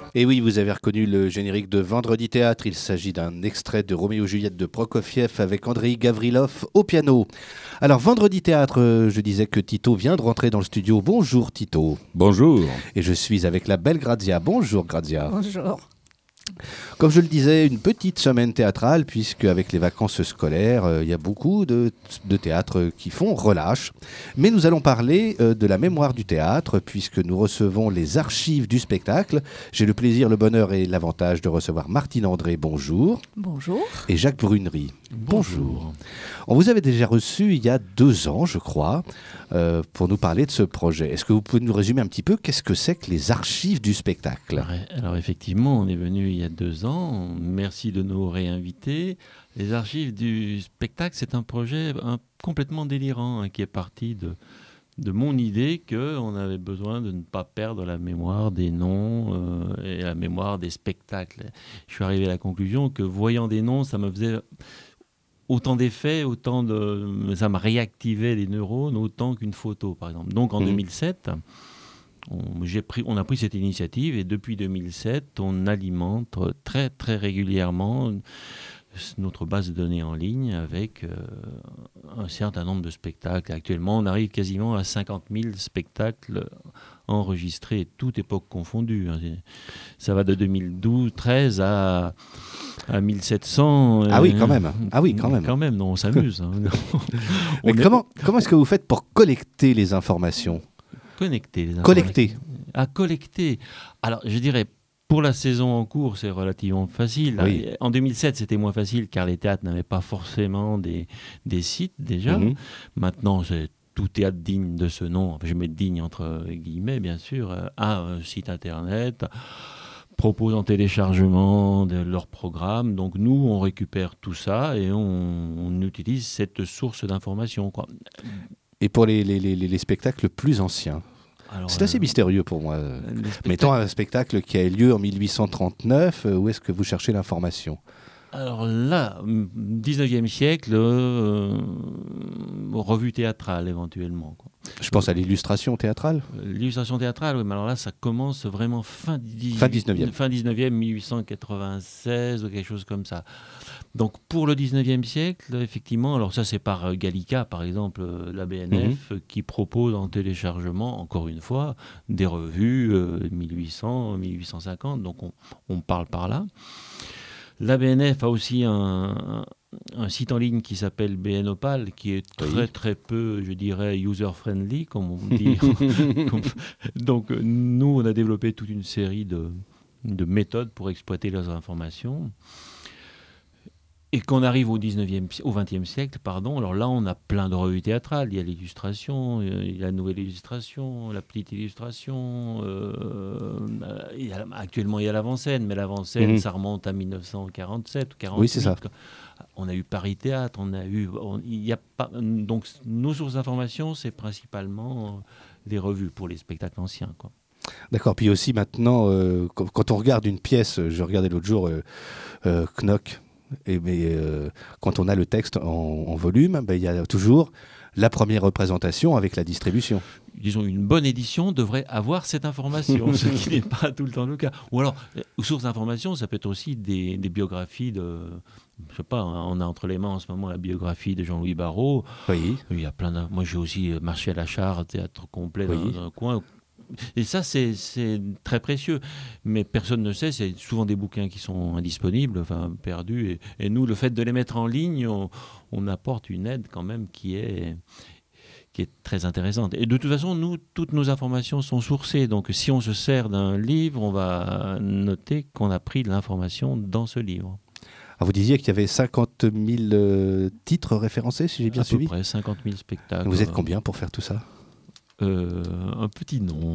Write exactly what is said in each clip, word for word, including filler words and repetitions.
Et oui, vous avez reconnu le générique de Vendredi Théâtre. Il s'agit d'un extrait de Roméo et Juliette de Prokofiev avec Andrei Gavrilov au piano. Alors, Vendredi Théâtre, euh, je disais que Tito vient de rentrer dans le studio. Bonjour Tito. Bonjour. Et je suis avec la belle Grazia. Bonjour Grazia. Bonjour. Comme je le disais, une petite semaine théâtrale, puisque avec les vacances scolaires, il euh, y a beaucoup de, de théâtres qui font relâche. Mais nous allons parler euh, de la mémoire du théâtre, puisque nous recevons les archives du spectacle. J'ai le plaisir, le bonheur et l'avantage de recevoir Martine André, bonjour. Bonjour. Et Jacques Brunery. Bonjour. Bonjour. On vous avait déjà reçu il y a deux ans, je crois, euh, pour nous parler de ce projet. Est-ce que vous pouvez nous résumer un petit peu qu'est-ce que c'est que les archives du spectacle ? Alors, alors effectivement, on est venu il y a deux ans. Merci de nous réinviter. Les archives du spectacle, c'est un projet un, complètement délirant hein, qui est parti de, de mon idée qu'on avait besoin de ne pas perdre la mémoire des noms euh, et la mémoire des spectacles. Je suis arrivé à la conclusion que voyant des noms, ça me faisait autant d'effets, autant de, ça me réactivait les neurones autant qu'une photo, par exemple. Donc en mmh. deux mille sept, on, j'ai pris, on a pris cette initiative et depuis deux mille sept, on alimente très très régulièrement notre base de données en ligne avec euh, un certain nombre de spectacles. Actuellement, on arrive quasiment à cinquante mille spectacles enregistrés, toutes époques confondues. Ça va de deux mille douze, treize à, à mille sept cents. Ah oui, quand même. Ah oui, quand même. Quand même, non, on s'amuse. Hein. Mais on comment, est... comment est-ce que vous faites pour collecter les informations ? Connecter les informations. Collecter. À collecter. Alors, je dirais, pour la saison en cours, c'est relativement facile. Oui. En deux mille sept, c'était moins facile car les théâtres n'avaient pas forcément des, des sites déjà. Mm-hmm. Maintenant, c'est tout théâtre digne de ce nom, je mets digne entre guillemets, bien sûr, a un site internet, propose en téléchargement de leur programme. Donc nous, on récupère tout ça et on, on utilise cette source d'information, quoi. Et pour les, les, les, les spectacles plus anciens ? Alors, c'est assez euh, mystérieux pour moi. Mettons un spectacle qui a eu lieu en mille huit cent trente-neuf, où est-ce que vous cherchez l'information ? Alors là, dix-neuvième siècle, euh, revue théâtrale éventuellement, quoi. Je pense à l'illustration théâtrale. L'illustration théâtrale, oui, mais alors là, ça commence vraiment fin, dix... fin dix-neuvième. Fin dix-neuvième, mille huit cent quatre-vingt-seize ou quelque chose comme ça. Donc pour le dix-neuvième siècle, effectivement, alors ça c'est par Gallica, par exemple, la B N F, mm-hmm. qui propose en téléchargement, encore une fois, des revues euh, mille huit cents, mille huit cent cinquante, donc on, on parle par là. La B N F a aussi un, un, un site en ligne qui s'appelle B N Opal, qui est très oui. très peu, je dirais, user-friendly, comme on dit. Donc nous, on a développé toute une série de, de méthodes pour exploiter leurs informations. Et qu'on arrive au dix-neuvième, au vingtième siècle, pardon, alors là, on a plein de revues théâtrales. Il y a l'illustration, il y a la nouvelle illustration, la petite illustration. Euh, il y a, actuellement, il y a l'avant-scène, mais l'avant-scène, mmh. ça remonte à mille neuf cent quarante-sept ou quarante-huit. Oui, c'est ça. On a eu Paris Théâtre, on a eu... On, il y a pas, donc, nos sources d'information, c'est principalement les revues pour les spectacles anciens, quoi. D'accord, puis aussi maintenant, euh, quand on regarde une pièce, je regardais l'autre jour euh, euh, Knock, et mais, euh, quand on a le texte en, en volume, ben, il y a toujours la première représentation avec la distribution. Disons, une bonne édition devrait avoir cette information, ce qui n'est pas tout le temps le cas. Ou alors, aux sources d'information, ça peut être aussi des, des biographies de... Je sais pas, on a entre les mains en ce moment la biographie de Jean-Louis Barrault. Oui. Il y a plein de... Moi, j'ai aussi marché à la Char, théâtre complet oui. dans un coin. Et ça, c'est, c'est très précieux. Mais personne ne sait, c'est souvent des bouquins qui sont indisponibles, enfin perdus. Et, et nous, le fait de les mettre en ligne, on, on apporte une aide quand même qui est, qui est très intéressante. Et de toute façon, nous, toutes nos informations sont sourcées. Donc si on se sert d'un livre, on va noter qu'on a pris de l'information dans ce livre. Alors vous disiez qu'il y avait cinquante mille euh, titres référencés, si j'ai bien à suivi ? À peu près, cinquante mille spectacles. Vous êtes combien pour faire tout ça ? Euh, un petit nom.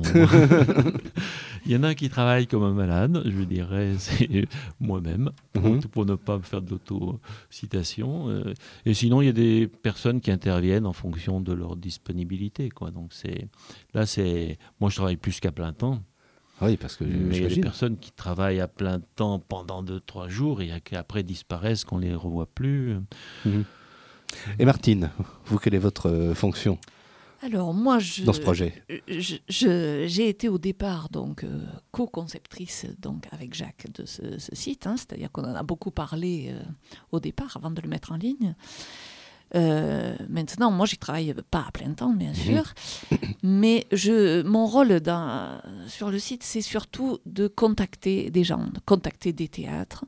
Il y en a un qui travaille comme un malade, je dirais, c'est moi-même, pour, mm-hmm. pour ne pas me faire de l'auto-citation. Euh, et sinon, il y a des personnes qui interviennent en fonction de leur disponibilité, quoi. Donc c'est, là, c'est, moi, je travaille plus qu'à plein temps. Oui, parce que mais il y a des personnes qui travaillent à plein temps pendant deux, trois jours et qui après disparaissent, qu'on ne les revoit plus. Mm-hmm. Et Martine, vous, quelle est votre euh, fonction ? Alors moi, je, dans ce projet? je, je, j'ai été au départ donc euh, co-conceptrice donc avec Jacques de ce, ce site, hein, c'est-à-dire qu'on en a beaucoup parlé euh, au départ avant de le mettre en ligne. Euh, maintenant, moi, j'y travaille pas à plein temps, bien sûr, mmh. mais je, mon rôle dans, sur le site, c'est surtout de contacter des gens, de contacter des théâtres.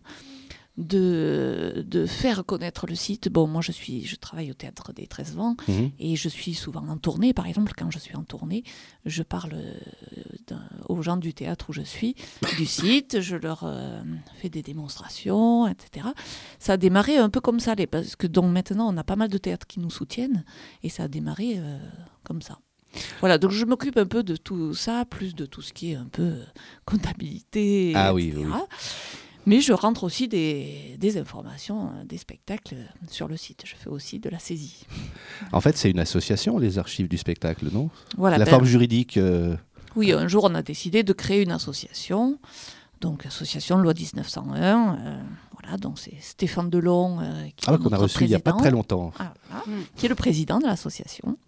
De, de faire connaître le site. Bon, moi, je, suis, je travaille au Théâtre des treize Vents mmh. et je suis souvent en tournée. Par exemple, quand je suis en tournée, je parle aux gens du théâtre où je suis, du site, je leur euh, fais des démonstrations, et cetera. Ça a démarré un peu comme ça, les, parce que donc, maintenant, on a pas mal de théâtres qui nous soutiennent et ça a démarré euh, comme ça. Voilà, donc je m'occupe un peu de tout ça, plus de tout ce qui est un peu comptabilité, ah, et cetera. Oui, oui. Mais je rentre aussi des, des informations, des spectacles sur le site. Je fais aussi de la saisie. En fait, c'est une association, les archives du spectacle, non? Voilà, la ben, forme juridique euh... Oui, un jour, on a décidé de créer une association. Donc, association loi dix-neuf cent un. Euh, voilà, donc c'est Stéphane Delon euh, qui ah, est qu'on a reçu président, il n'y a pas très longtemps. Ah, voilà, mmh. qui est le président de l'association.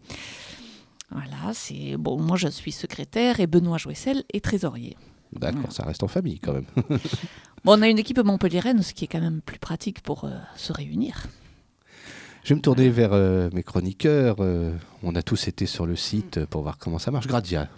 Voilà, c'est... Bon, moi, je suis secrétaire et Benoît Jouessel est trésorier. D'accord, mmh. ça reste en famille quand même. Bon, on a une équipe montpelliéraine, ce qui est quand même plus pratique pour euh, se réunir. Je vais me tourner vers euh, mes chroniqueurs. Euh, on a tous été sur le site pour voir comment ça marche. Gradia.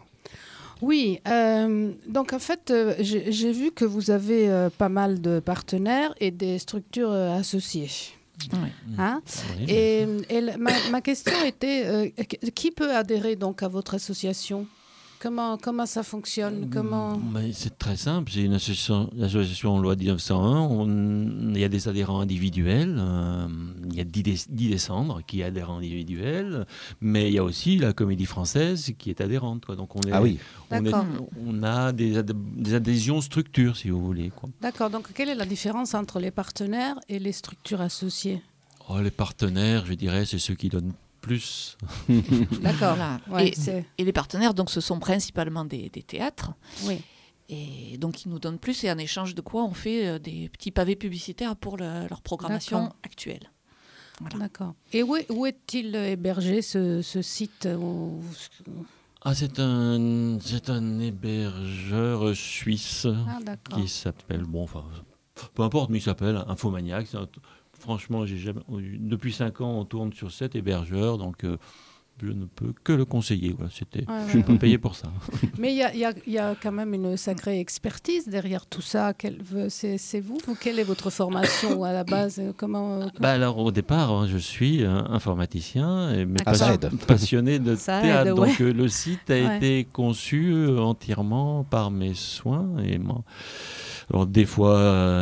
Oui, euh, donc en fait, euh, j'ai, j'ai vu que vous avez euh, pas mal de partenaires et des structures euh, associées. Oui. Hein oui. Et, et la, ma, ma question était, euh, qui peut adhérer donc à votre association ? Comment, comment ça fonctionne? Comment... Mais c'est très simple. C'est une association, l'association loi dix-neuf cent un. On, il y a des adhérents individuels. Euh, il y a dix décembre qui est adhérent individuel. Mais il y a aussi la Comédie Française qui est adhérente. Quoi. Donc on, est, ah oui. on, est, on a des, ad, des adhésions structures, si vous voulez. Quoi. D'accord. Donc quelle est la différence entre les partenaires et les structures associées? oh, Les partenaires, je dirais, c'est ceux qui donnent plus. D'accord. Voilà. Ouais, et, c'est... et les partenaires, donc, ce sont principalement des, des théâtres. Oui. Et donc, ils nous donnent plus et en échange de quoi on fait euh, des petits pavés publicitaires pour le, leur programmation D'accord. actuelle. Voilà. D'accord. Et où, est, où est-il hébergé, ce, ce site où... Ah, c'est un, c'est un hébergeur suisse ah, qui s'appelle, bon, enfin, peu importe, mais il s'appelle Infomaniac. C'est un, Franchement, j'ai jamais, depuis cinq ans, on tourne sur sept hébergeurs, donc euh, je ne peux que le conseiller. Voilà, c'était, ouais, je ne suis pas payé pour ça. Mais il y, y, y a quand même une sacrée expertise derrière tout ça. Quel, c'est, c'est vous ou quelle est votre formation à la base? Comment, comment... Bah alors, au départ, hein, je suis euh, informaticien, et, mais ah, pas, passionné de ça théâtre. Aide, ouais. Donc euh, le site a ouais. été conçu euh, entièrement par mes soins. Et moi, alors des fois,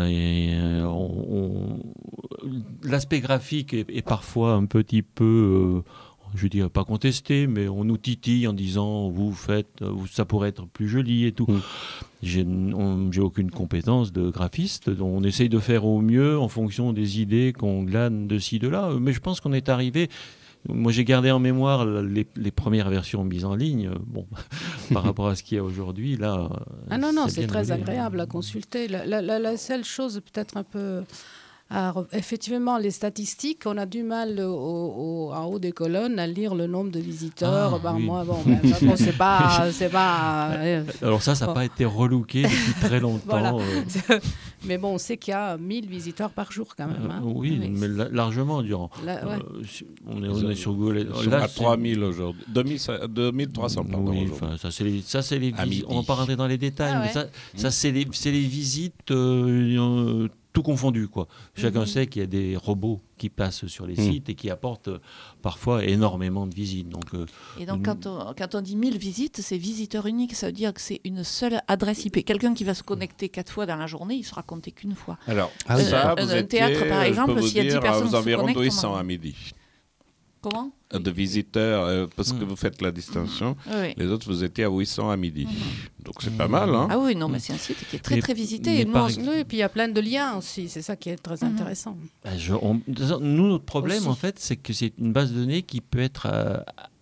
euh, on, on, l'aspect graphique est, est parfois un petit peu, euh, je dirais pas contesté, mais on nous titille en disant vous faites, vous, ça pourrait être plus joli et tout. Mmh. J'ai, on, j'ai aucune compétence de graphiste, donc on essaye de faire au mieux en fonction des idées qu'on glane de ci de là. Mais je pense qu'on est arrivé. Moi, j'ai gardé en mémoire les, les premières versions mises en ligne. Bon, par rapport à ce qu'il y a aujourd'hui, là. Ah non, non, c'est, c'est très volé. agréable à consulter. La, la, la, la seule chose, peut-être un peu. Alors, effectivement, les statistiques, on a du mal au, au, en haut des colonnes à lire le nombre de visiteurs ah, par oui. mois. Bon, ben, bon, c'est pas, c'est pas. Euh, Alors ça, ça n'a bon. pas été relooké depuis très longtemps. Voilà. Euh... Mais bon, on sait qu'il y a mille visiteurs par jour quand même. Hein. Euh, oui, oui, mais la, largement durant. La, ouais. euh, on, est, on est sur Google. Ils là, à trois mille aujourd'hui. deux mille trois cents pardon. Oui, enfin, ça c'est les, ça c'est les visites. On va pas rentrer dans les détails, ah, mais ouais. ça, ça c'est les, c'est les visites. Euh, euh, tout confondu, quoi. Chacun mmh. sait qu'il y a des robots qui passent sur les mmh. sites et qui apportent euh, parfois énormément de visites. Donc, euh, et donc, quand on, quand on dit mille visites, c'est visiteur unique, ça veut dire que c'est une seule adresse I P. Quelqu'un qui va se connecter quatre fois dans la journée, il sera compté qu'une fois. Alors, ah, oui, ça, un, vous un étiez, théâtre, par exemple, s'il y a dix personnes vous environ se connectent, huit cents à midi. Comment? De visiteurs, euh, parce mmh. que vous faites la distinction. Mmh. Oui. Les autres, vous étiez à huit cents à midi. Mmh. Donc, c'est mmh. pas mal. Hein. Ah oui, non, mais c'est un site qui est très, mais, très visité. Et, nous, on, nous, et puis, il y a plein de liens aussi. C'est ça qui est très mmh. intéressant. Je, on, nous, notre problème, aussi. en fait, c'est que c'est une base de données qui peut être euh,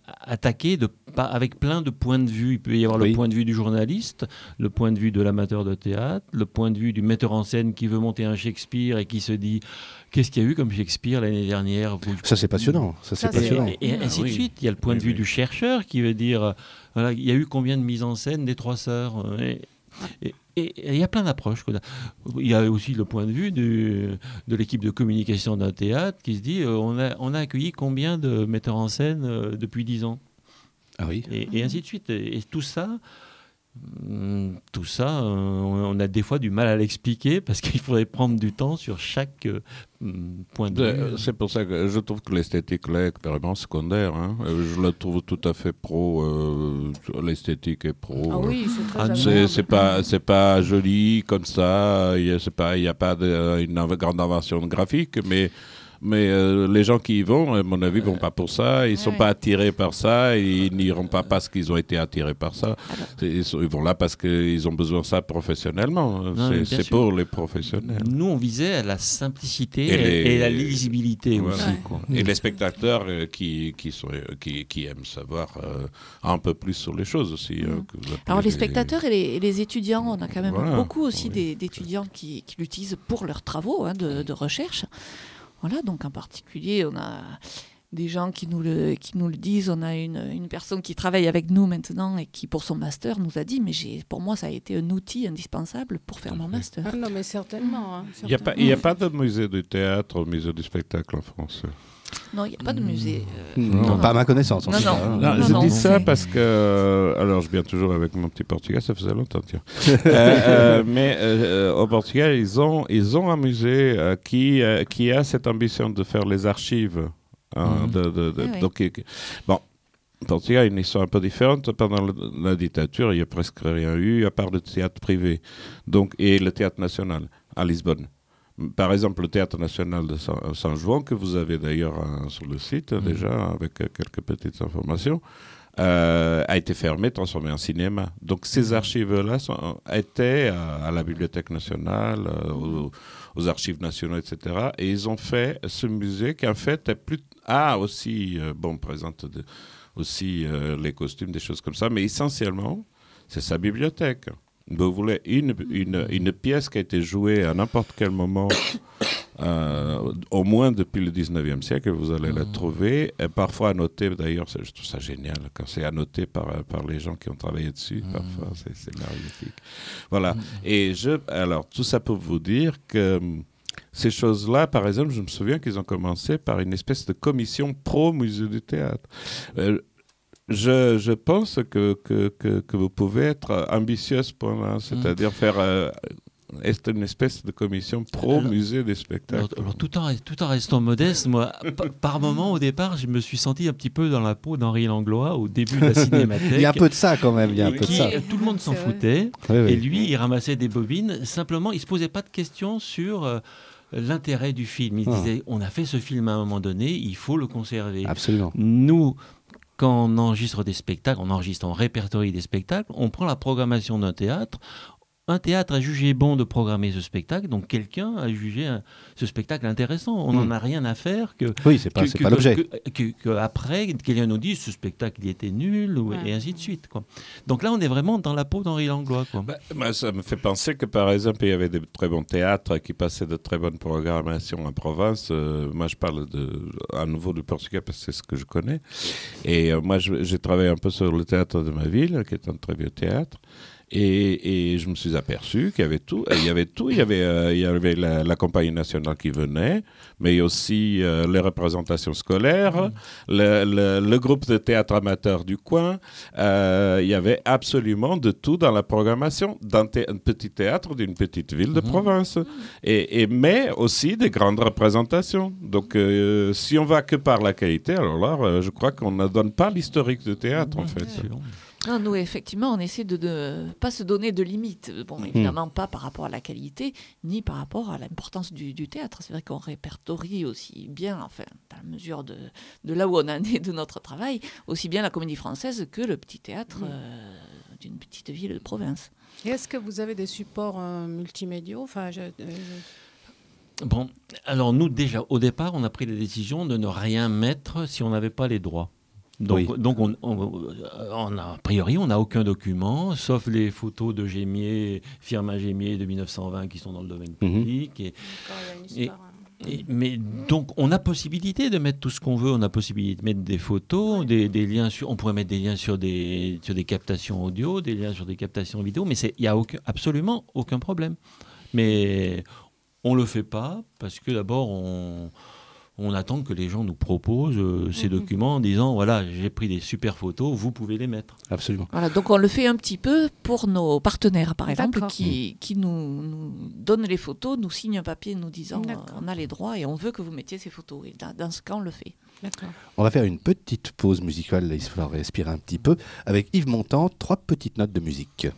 attaqué de, pas, avec plein de points de vue. Il peut y avoir Oui. le point de vue du journaliste, le point de vue de l'amateur de théâtre, le point de vue du metteur en scène qui veut monter un Shakespeare et qui se dit qu'est-ce qu'il y a eu comme Shakespeare l'année dernière. Ça, c'est passionnant. Ça, c'est Ça, c'est- passionnant. Et, et ainsi Ah, de oui. suite. Il y a le point Oui, de vue oui. du chercheur qui veut dire euh, voilà, il y a eu combien de mises en scène des Trois Sœurs euh, et, et- et- et il y a plein d'approches. quoi. Il y a aussi le point de vue du- de l'équipe de communication d'un théâtre qui se dit euh, on, a, on a accueilli combien de metteurs en scène euh, depuis dix ans Ah oui. et, et ainsi de suite. Et, et tout ça, hum, tout ça euh, on, on a des fois du mal à l'expliquer parce qu'il faudrait prendre du temps sur chaque euh, hum, point de Euh, vue. C'est pour ça que je trouve que l'esthétique là est vraiment secondaire. Hein. Euh, Je la trouve tout à fait pro. euh, l'esthétique est pro. Ah euh, oui, c'est très Ah, C'est agréable. c'est pas c'est pas joli comme ça. Il y a c'est pas il y a pas de, une inv- grande invention graphique, mais mais euh, les gens qui y vont, à mon avis, vont pas pour ça. Ils sont Ouais. pas attirés par ça. Ils n'iront pas parce qu'ils ont été attirés par ça. C'est- Ils, sont- ils vont là parce qu'ils ont besoin de ça professionnellement. Non, mais C'est bien c'est sûr. pour les professionnels. Nous, on visait à la simplicité Et et, les- et la lisibilité Voilà. aussi. Ouais. Quoi. Et les spectateurs euh, qui, qui, sont, euh, qui, qui aiment savoir euh, un peu plus sur les choses aussi. euh, que vous appelez Alors les spectateurs et les, et les étudiants, on a quand même Voilà, beaucoup aussi oui. des- d'étudiants qui, qui l'utilisent pour leurs travaux hein, de, de recherche. Voilà, donc en particulier, on a des gens qui nous le, qui nous le disent. On a une, une personne qui travaille avec nous maintenant et qui, pour son master, nous a dit, mais j'ai, pour moi, ça a été un outil indispensable pour faire mon master. Ah non, mais certainement. hein, Il n'y a, pas- certainement. il y a pas de musée du théâtre, musée du spectacle en France. Non, il n'y a pas de musée. euh, Non, pas à ma connaissance. en Non, tout non. cas, hein. Non, Non, je non, dis c'est- ça parce que, euh, alors je viens toujours avec mon petit portugais, ça faisait longtemps, tiens. Euh, euh, mais euh, au Portugal, ils ont, ils ont un musée euh, qui, euh, qui a cette ambition de faire les archives. hein, Mhm. de, de- de- Ah oui. donc, euh, bon, au Portugal, il y a une histoire un peu différente. Pendant le- la dictature, il n'y a presque rien eu, à part le théâtre privé donc, et le théâtre national à Lisbonne. Par exemple, le Théâtre National de San, San Juan, que vous avez d'ailleurs hein, sur le site hein, Mhm. déjà, avec euh, quelques petites informations, euh, a été fermé, transformé en cinéma. Donc ces archives-là sont- étaient euh, à la Bibliothèque nationale, euh, aux, aux archives nationales, et cetera. Et ils ont fait ce musée qui en fait est plus, a aussi, euh, bon, présente de- aussi euh, les costumes, des choses comme ça, mais essentiellement, c'est sa bibliothèque. Vous voulez une, une, une pièce qui a été jouée à n'importe quel moment, euh, au moins depuis le dix-neuvième siècle, vous allez la trouver, et parfois annotée, d'ailleurs, c'est- je trouve ça génial, quand c'est annoté par, par les gens qui ont travaillé dessus, parfois, c'est, c'est magnifique. Voilà, et je, alors, tout ça pour vous dire que hum, ces choses-là, par exemple, je me souviens qu'ils ont commencé par une espèce de commission pro-musée du théâtre. Euh, Je, je pense que, que, que, que vous pouvez être ambitieux à ce point-là, c'est-à-dire faire euh, est une espèce de commission pro-musée des spectacles. Alors, alors, tout, en, tout en restant modeste, moi, pa- par moment, au départ, je me suis senti un petit peu dans la peau d'Henri Langlois au début de la cinémathèque. Il y a un peu de ça quand même. Il y a un peu de qui, ça. tout le monde s'en C'est vrai. foutait. Oui, oui. Et lui, il ramassait des bobines. Simplement, il ne se posait pas de questions sur euh, l'intérêt du film. Il Ah. disait, on a fait ce film à un moment donné, il faut le conserver. Absolument. Nous, quand on enregistre des spectacles, on enregistre, on répertorie des spectacles, on prend la programmation d'un théâtre. Un théâtre a jugé bon de programmer ce spectacle, donc quelqu'un a jugé un- ce spectacle intéressant. On n'en Mm. a rien à faire que Oui, c'est pas, que- c'est que- pas l'objet. que- que- que après, quelqu'un nous dise ce spectacle il était nul, ou- Ouais. et ainsi de suite. Quoi. Donc là, on est vraiment dans la peau d'Henri Langlois. Quoi. Bah, bah, ça me fait penser que, par exemple, il y avait de très bons théâtres qui passaient de très bonnes programmations en province. Euh, moi, je parle de, à nouveau du Portugal parce que c'est ce que je connais. Et euh, moi, je- j'ai travaillé un peu sur le théâtre de ma ville, qui est un très vieux théâtre. Et, et je me suis aperçu qu'il y avait tout. Il y avait tout. Il y avait, euh, il y avait la, la compagnie nationale qui venait, mais aussi euh, les représentations scolaires, le, le- le groupe de théâtre amateur du coin. Euh, il y avait absolument de tout dans la programmation d'un thé- un petit théâtre d'une petite ville de Mhm. province. Et, et- mais aussi des grandes représentations. Donc, euh, si on va que par la qualité, alors là, euh, je crois qu'on ne donne pas l'historique du théâtre, en fait. Sûr. Non, nous, effectivement, on essaie de ne pas se donner de limites. Bon, évidemment, pas par rapport à la qualité, ni par rapport à l'importance du, du théâtre. C'est vrai qu'on répertorie aussi bien, enfin, dans la mesure de, de là où on en est de notre travail, aussi bien la Comédie Française que le petit théâtre euh, d'une petite ville de province. Et est-ce que vous avez des supports euh, multimédiaux enfin, je, euh, Bon, alors nous, déjà, au départ, on a pris la décision de ne rien mettre si on n'avait pas les droits. Donc, Oui. donc on, on- on a, a priori, on n'a aucun document, sauf les photos de Gémier, Firmin Gémier de mille neuf cent vingt qui sont dans le domaine Mhm. public. Et, Encore, il y a une Et- histoire, hein. et- mais donc, on a possibilité de mettre tout ce qu'on veut. On a possibilité de mettre des photos, des, des liens sur. On pourrait mettre des liens sur des, sur des captations audio, des liens sur des captations vidéo, mais il n'y a aucun, absolument aucun problème. Mais on ne le fait pas parce que d'abord, on, on attend que les gens nous proposent euh, ces Mhm. documents en disant voilà, j'ai pris des super photos, vous pouvez les mettre. Absolument. Voilà, donc on le fait un petit peu pour nos partenaires, par exemple, D'accord. qui, qui nous, nous donnent les photos, nous signent un papier nous disant euh, D'accord. on a les droits et on veut que vous mettiez ces photos. Et dans, dans ce cas, on le fait. D'accord. On va faire une petite pause musicale, il va respirer un petit peu, avec Yves Montand, trois petites notes de musique.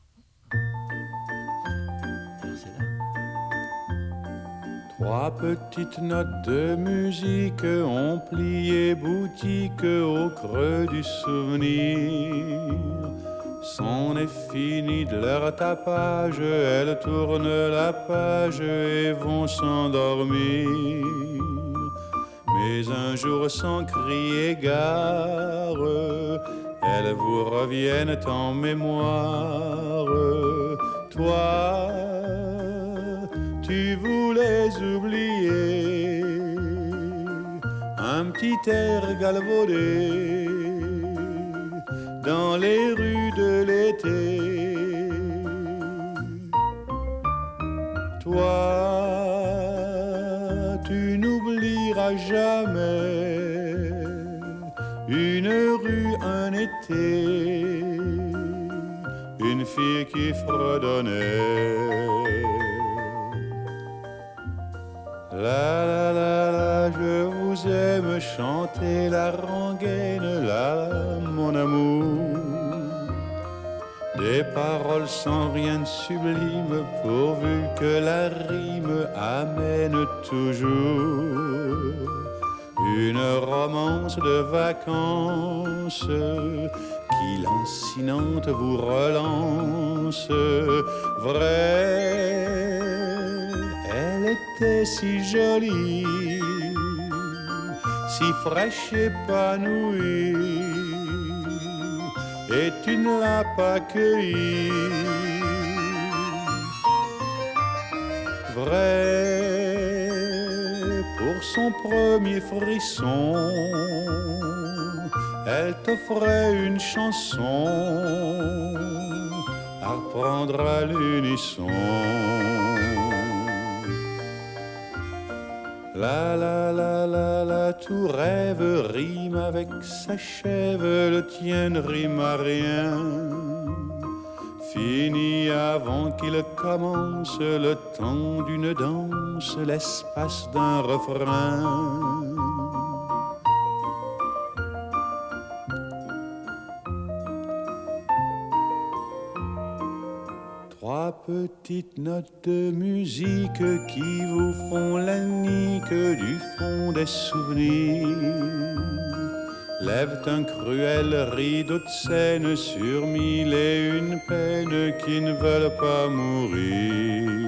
Trois petites notes de musique ont plié boutique au creux du souvenir. C'en est fini de leur tapage, elles tournent la page et vont s'endormir. Mais un jour sans crier gare, elles vous reviennent en mémoire. Toi, tu voulais oublier un petit air galvaudé dans les rues de l'été. Toi, tu n'oublieras jamais une rue, un été, une fille qui fredonnait. La la la la, je vous aime chanter la rengaine, la la, mon amour. Des paroles sans rien de sublime, pourvu que la rime amène toujours une romance de vacances qui lancinante vous relance. Vrai, elle était si jolie, si fraîche épanouie, et tu ne l'as pas cueillie. Vrai, pour son premier frisson, elle t'offrait une chanson à reprendre à l'unisson. La la la la la, tout rêve rime avec s'achève, le tien ne rime à rien. Fini avant qu'il commence le temps d'une danse, l'espace d'un refrain. Trois petites notes de musique qui vous font la nique du fond des souvenirs. Lèvent un cruel rideau de scène sur mille et une peines qui ne veulent pas mourir.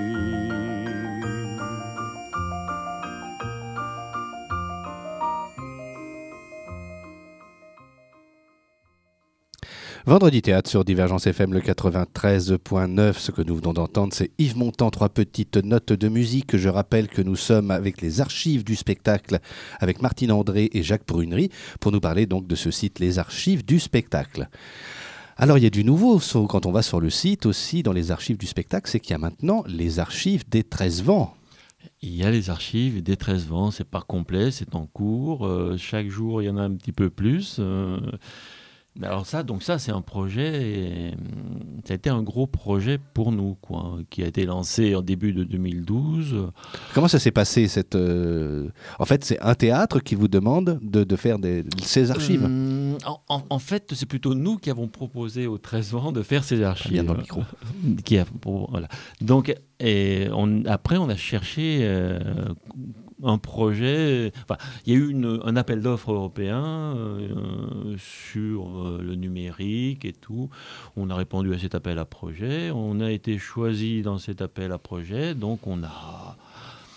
Vendredi théâtre sur Divergence F M le quatre-vingt-treize point neuf. Ce que nous venons d'entendre, c'est Yves Montand, trois petites notes de musique. Je rappelle que nous sommes avec les archives du spectacle, avec Martine André et Jacques Prunery, pour nous parler donc de ce site, les archives du spectacle. Alors il y a du nouveau quand on va sur le site aussi, dans les archives du spectacle, c'est qu'il y a maintenant les archives des treize vents. Il y a les archives des treize vents, c'est pas complet, c'est en cours. Euh, chaque jour, il y en a un petit peu plus. Euh, Alors ça, donc ça, c'est un projet, et, hum, ça a été un gros projet pour nous, quoi, qui a été lancé en début de deux mille douze. Comment ça s'est passé cette, euh... En fait, c'est un théâtre qui vous demande de, de faire des, ces archives. Hum, en, en- en fait, c'est plutôt nous qui avons proposé aux treize vents de faire ces archives. Bien dans le micro. Qui a- pour- voilà. Donc, et on, après, on a cherché euh, un projet. Enfin, il y a eu une- un appel d'offres européen euh, sur euh, le numérique et tout. On a répondu à cet appel à projet. On a été choisi dans cet appel à projet. Donc, on a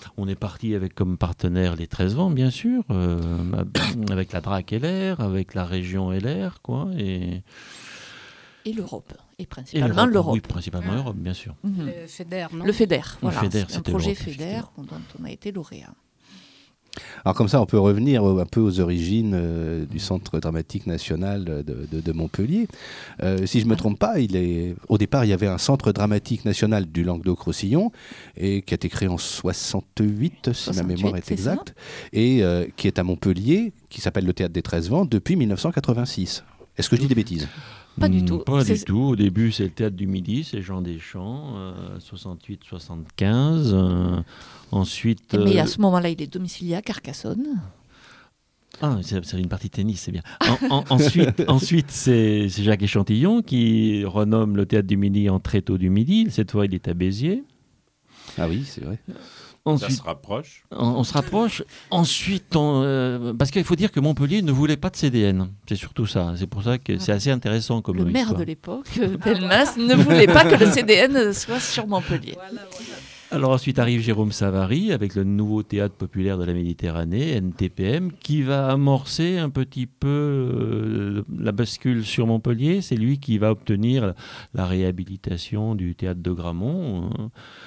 On est parti avec comme partenaire les treize vents, bien sûr, euh, avec la D R A C L R, avec la région L R, quoi, et... Et l'Europe, et et principalement l'Europe. Oui, principalement l'Europe, bien sûr. Mhm. Le FEDER, non Le FEDER, voilà. FEDER, c'est un c'était projet l'Europe, FEDER dont on a été lauréat. Alors comme ça, on peut revenir un peu aux origines euh, du Centre dramatique national de, de- de Montpellier. Euh, si je ne me trompe pas, il est... au départ, il y avait un Centre dramatique national du Languedoc-Roussillon et qui a été créé en soixante-huit, si ma soixante-huit, mémoire est c'est ça. exacte, et euh, qui est à Montpellier, qui s'appelle le Théâtre des treize vents depuis mille neuf cent quatre-vingt-six. Est-ce que je dis des bêtises ? Pas du Hmm, tout. Pas C'est- du tout. Au début, c'est le Théâtre du Midi, c'est Jean Deschamps, euh, soixante-huit soixante-quinze. euh, ensuite... Mais euh, à ce moment-là, il est domicilié à Carcassonne. Ah, c'est c'est une partie tennis, c'est bien. En- en- ensuite, ensuite c'est c'est Jacques Échantillon qui renomme le Théâtre du Midi en Tréteau du Midi. Cette fois, il est à Béziers. Ah oui, c'est vrai. Ça Ensuite, se rapproche. on, on se rapproche. Ensuite, on, euh, parce qu'il faut dire que Montpellier ne voulait pas de C D N. C'est surtout ça. C'est pour ça que c'est assez intéressant comme Le maire histoire. de l'époque, Delmas, ne voulait pas que le C D N soit sur Montpellier. Alors ensuite arrive Jérôme Savary avec le nouveau Théâtre populaire de la Méditerranée, N T P M, qui va amorcer un petit peu euh, la bascule sur Montpellier. C'est lui qui va obtenir la réhabilitation du Théâtre de Grammont. euh.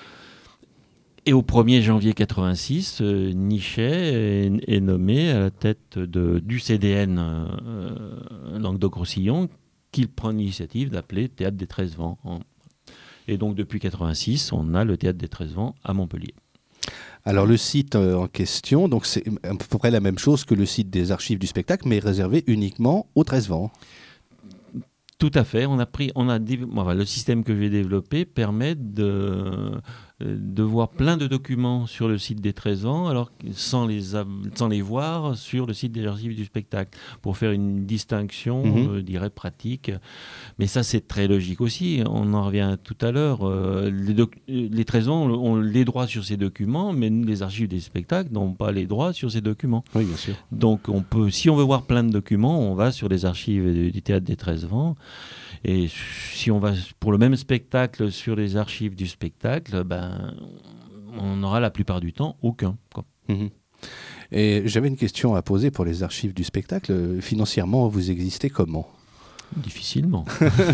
Et au premier janvier quatre-vingt-six, euh, Nichet est, est nommé à la tête de, du C D N euh, Languedoc-Roussillon, qu'il prend l'initiative d'appeler Théâtre des treize vents. En- Et donc depuis quatre-vingt-six, on a le Théâtre des treize vents à Montpellier. Alors le site euh, en question, donc c'est à peu près la même chose que le site des archives du spectacle, mais réservé uniquement aux treize vents. Tout à fait. On a pris, on a dév- enfin, le système que j'ai développé permet de, de voir plein de documents sur le site des treize ans, alors que- sans les, av- sans les voir sur le site des archives du spectacle, pour faire une distinction, Mhm. euh, je dirais, pratique. Mais ça, c'est très logique aussi. On en revient tout à l'heure. Euh, les, doc- les treize ans ont les droits sur ces documents, mais nous, les archives des spectacles n'ont pas les droits sur ces documents. Oui, bien sûr. Donc, on peut, si on veut voir plein de documents, on va sur les archives du, du Théâtre des treize vents. Et si on va pour le même spectacle sur les archives du spectacle, ben, on aura la plupart du temps aucun, quoi. Mhm. Et j'avais une question à poser pour les archives du spectacle. Financièrement, vous existez comment ? Difficilement.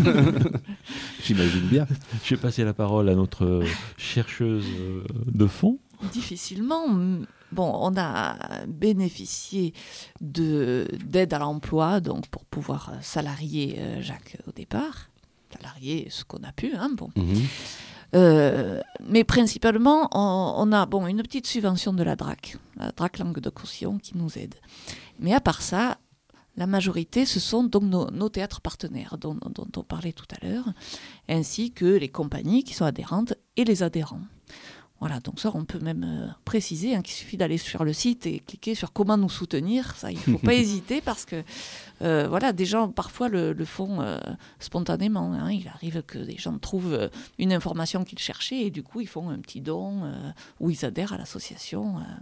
J'imagine bien. Je vais passer la parole à notre chercheuse euh, de fond. Difficilement. Bon, on a bénéficié de, d'aide à l'emploi, donc pour pouvoir salarier euh, Jacques au départ. Salarier ce qu'on a pu, hein, bon. Mhm. Euh, mais principalement, on, on a bon, une petite subvention de la D R A C, la D R A C Languedoc-Roussillon qui nous aide. Mais à part ça, la majorité, ce sont donc nos, nos théâtres partenaires dont, dont on parlait tout à l'heure, ainsi que les compagnies qui sont adhérentes et les adhérents. Voilà, donc ça, on peut même euh, préciser hein, qu'il suffit d'aller sur le site et cliquer sur comment nous soutenir. Ça, il ne faut pas hésiter parce que euh, voilà, des gens parfois le, le font euh, spontanément. Hein. Il arrive que des gens trouvent euh, une information qu'ils cherchaient et du coup, ils font un petit don euh, ou ils adhèrent à l'association. Euh.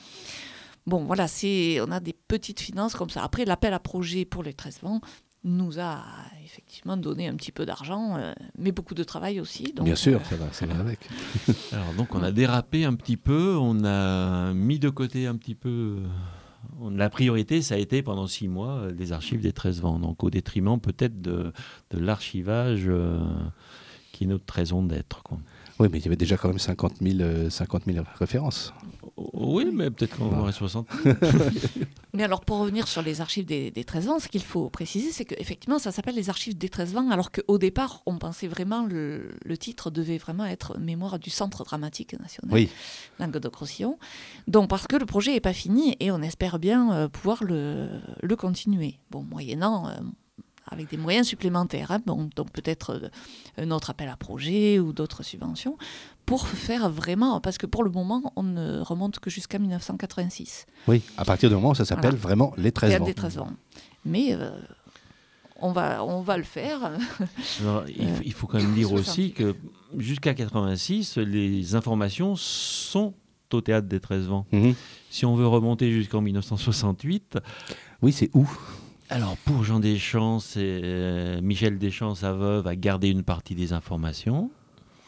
Bon, voilà, c'est, on a des petites finances comme ça. Après, l'appel à projet pour les treize vents nous a effectivement donné un petit peu d'argent, euh, mais beaucoup de travail aussi. Donc, Bien sûr, euh, ça va, ça va avec. Alors donc on a dérapé un petit peu, on a mis de côté un petit peu. on- La priorité, ça a été pendant six mois euh, les archives des treize vents, donc au détriment peut-être de, de l'archivage euh, qui est notre raison d'être, quoi. Oui, mais il y avait déjà quand même cinquante mille, euh, cinquante mille références. Oui, mais peut-être qu'on Bah. aurait soixante. Mais alors, pour revenir sur les archives des, des treize vents, ce qu'il faut préciser, c'est qu'effectivement, ça s'appelle les archives des treize vents, alors qu'au départ, on pensait vraiment, le, le titre devait vraiment être Mémoire du Centre dramatique national, Oui. Languedoc-Roussillon. Donc, parce que le projet n'est pas fini et on espère bien euh, pouvoir le, le continuer. Bon, moyennant, euh, avec des moyens supplémentaires, hein, bon, donc peut-être euh, un autre appel à projet ou d'autres subventions, pour faire vraiment, parce que pour le moment, on ne remonte que jusqu'à mille neuf cent quatre-vingt-six. Oui, à partir du moment où ça s'appelle Voilà. vraiment les treize Théâtre vents. des treize vents. Mais euh, on, va, on va le faire. Alors, il, faut, il faut quand même dire aussi que jusqu'à quatre-vingt-six, les informations sont au Théâtre des treize vents. Mhm. Si on veut remonter jusqu'en mille neuf cent soixante-huit, Oui, c'est où ? alors pour Jean Deschamps, c'est, euh, Michel Deschamps, sa veuve, a gardé une partie des informations.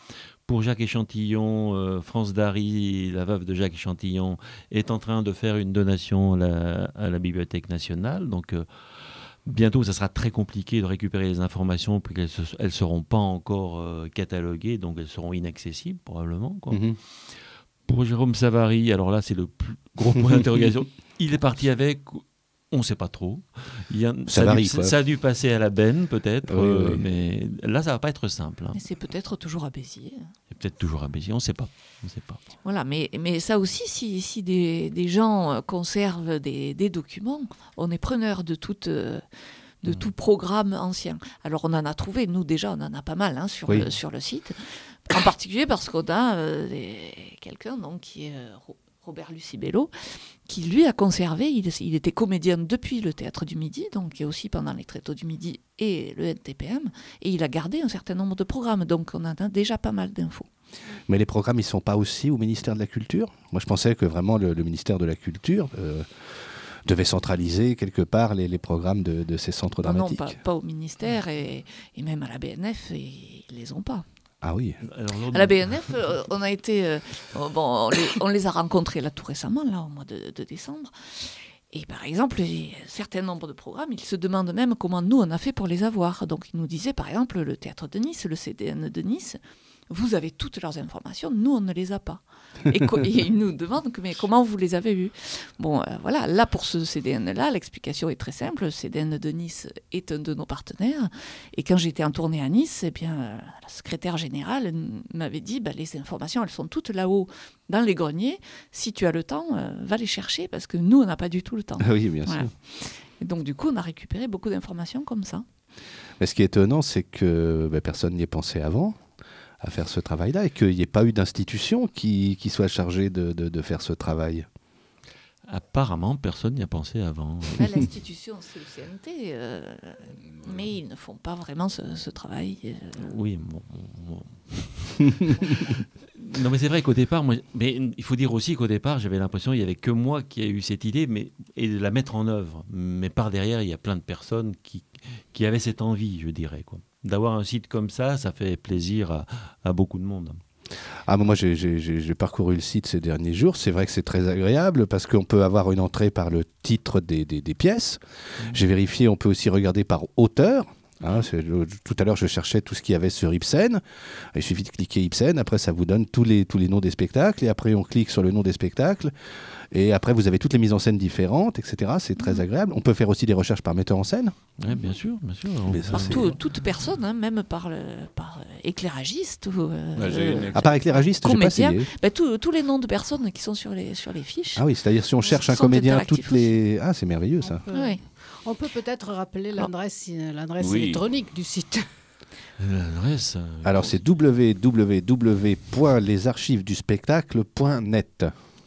pour Jacques Échantillon, euh, France Dary, la veuve de Jacques Échantillon, est en train de faire une donation à la, à la Bibliothèque nationale. Donc, euh, bientôt, ça sera très compliqué de récupérer les informations, puisqu'elles ne seront pas encore euh, cataloguées, donc elles seront inaccessibles, probablement, quoi. Mhm. Pour Jérôme Savary, alors là, c'est le plus gros point d'interrogation. Il est parti avec... On ne sait pas trop. Il y a, ça, ça, a varie, dû, quoi. ça a dû passer à la benne, peut-être, Oui, euh, oui. mais là, ça ne va pas être simple. Hein. Mais c'est peut-être toujours à Béziers. C'est peut-être toujours à Béziers, on ne sait pas. On sait pas. Voilà, mais, mais ça aussi, si, si des, des gens conservent des, des documents, on est preneur de, toute, de mmh. tout programme ancien. Alors, on en a trouvé, nous déjà, on en a pas mal hein, sur, oui. le, sur le site. En particulier parce qu'on a euh, des, quelqu'un donc, qui est... Euh, Robert Lucibello, qui lui a conservé, il, il était comédien depuis le Théâtre du Midi, donc et aussi pendant les Tréteaux du Midi et le N T P M, et il a gardé un certain nombre de programmes, donc on a déjà pas mal d'infos. Mais les programmes, ils ne sont pas aussi au ministère de la Culture ? Moi, je pensais que vraiment le, le ministère de la Culture euh, devait centraliser quelque part les, les programmes de, de ces centres non, dramatiques. Non, pas, pas au ministère, et, et même à la B N F, et, ils ne les ont pas. Ah oui. Alors, à la B N F, euh, on a été, euh, bon, on les, on les a rencontrés là tout récemment, là au mois de, de décembre. Et par exemple, il y a un certain nombre de programmes, ils se demandent même comment nous on a fait pour les avoir. Donc ils nous disaient par exemple le Théâtre de Nice, le C D N de Nice, vous avez toutes leurs informations, nous on ne les a pas. Et, co- et ils nous demandent que, mais comment vous les avez eues. Bon, euh, voilà, là pour ce C D N-là, l'explication est très simple. Le C D N de Nice est un de nos partenaires. Et quand j'étais en tournée à Nice, eh bien, euh, la secrétaire générale m'avait dit bah, les informations, elles sont toutes là-haut dans les greniers. Si tu as le temps, euh, va les chercher parce que nous, on n'a pas du tout le temps. Oui, bien voilà. sûr. Et donc, du coup, on a récupéré beaucoup d'informations comme ça. Mais ce qui est étonnant, c'est que bah, personne n'y ait pensé avant à faire ce travail-là et qu'il n'y ait pas eu d'institution qui, qui soit chargée de, de, de faire ce travail. Apparemment, personne n'y a pensé avant. Là, l'institution, c'est le C N T, euh, mais ils ne font pas vraiment ce, ce travail. Euh... Oui, bon... bon. Non, mais c'est vrai qu'au départ, moi, mais il faut dire aussi qu'au départ, j'avais l'impression qu'il n'y avait que moi qui ai eu cette idée mais, et de la mettre en œuvre. Mais par derrière, il y a plein de personnes qui, qui avaient cette envie, je dirais, quoi. D'avoir un site comme ça, ça fait plaisir à, à beaucoup de monde. Ah, moi, j'ai, j'ai, j'ai parcouru le site ces derniers jours. C'est vrai que c'est très agréable parce qu'on peut avoir une entrée par le titre des, des, des pièces. Mmh. J'ai vérifié, on peut aussi regarder par auteur. Hein, c'est, tout à l'heure, je cherchais tout ce qu'il y avait sur Ibsen. Il suffit de cliquer Ibsen. Après, ça vous donne tous les, tous les noms des spectacles. Et après, on clique sur le nom des spectacles. Et après, vous avez toutes les mises en scène différentes, et cetera. C'est très agréable. On peut faire aussi des recherches par metteur en scène. Oui, bien sûr. Bien sûr. Mais ça, par c'est... tout, toute personne, hein, même par, le, par éclairagiste. Ou, euh, Ouais, euh, à part éclairagiste, j'ai pas essayé. Ben, tous, tous les noms de personnes qui sont sur les, sur les fiches. Ah oui, c'est-à-dire si on cherche un comédien, toutes les... Aussi. Ah, c'est merveilleux, ça. On peut, oui. on peut peut-être rappeler l'adresse, l'adresse oui. électronique du site. L'adresse. Euh, Alors, c'est w w w point les archives du spectacle point net.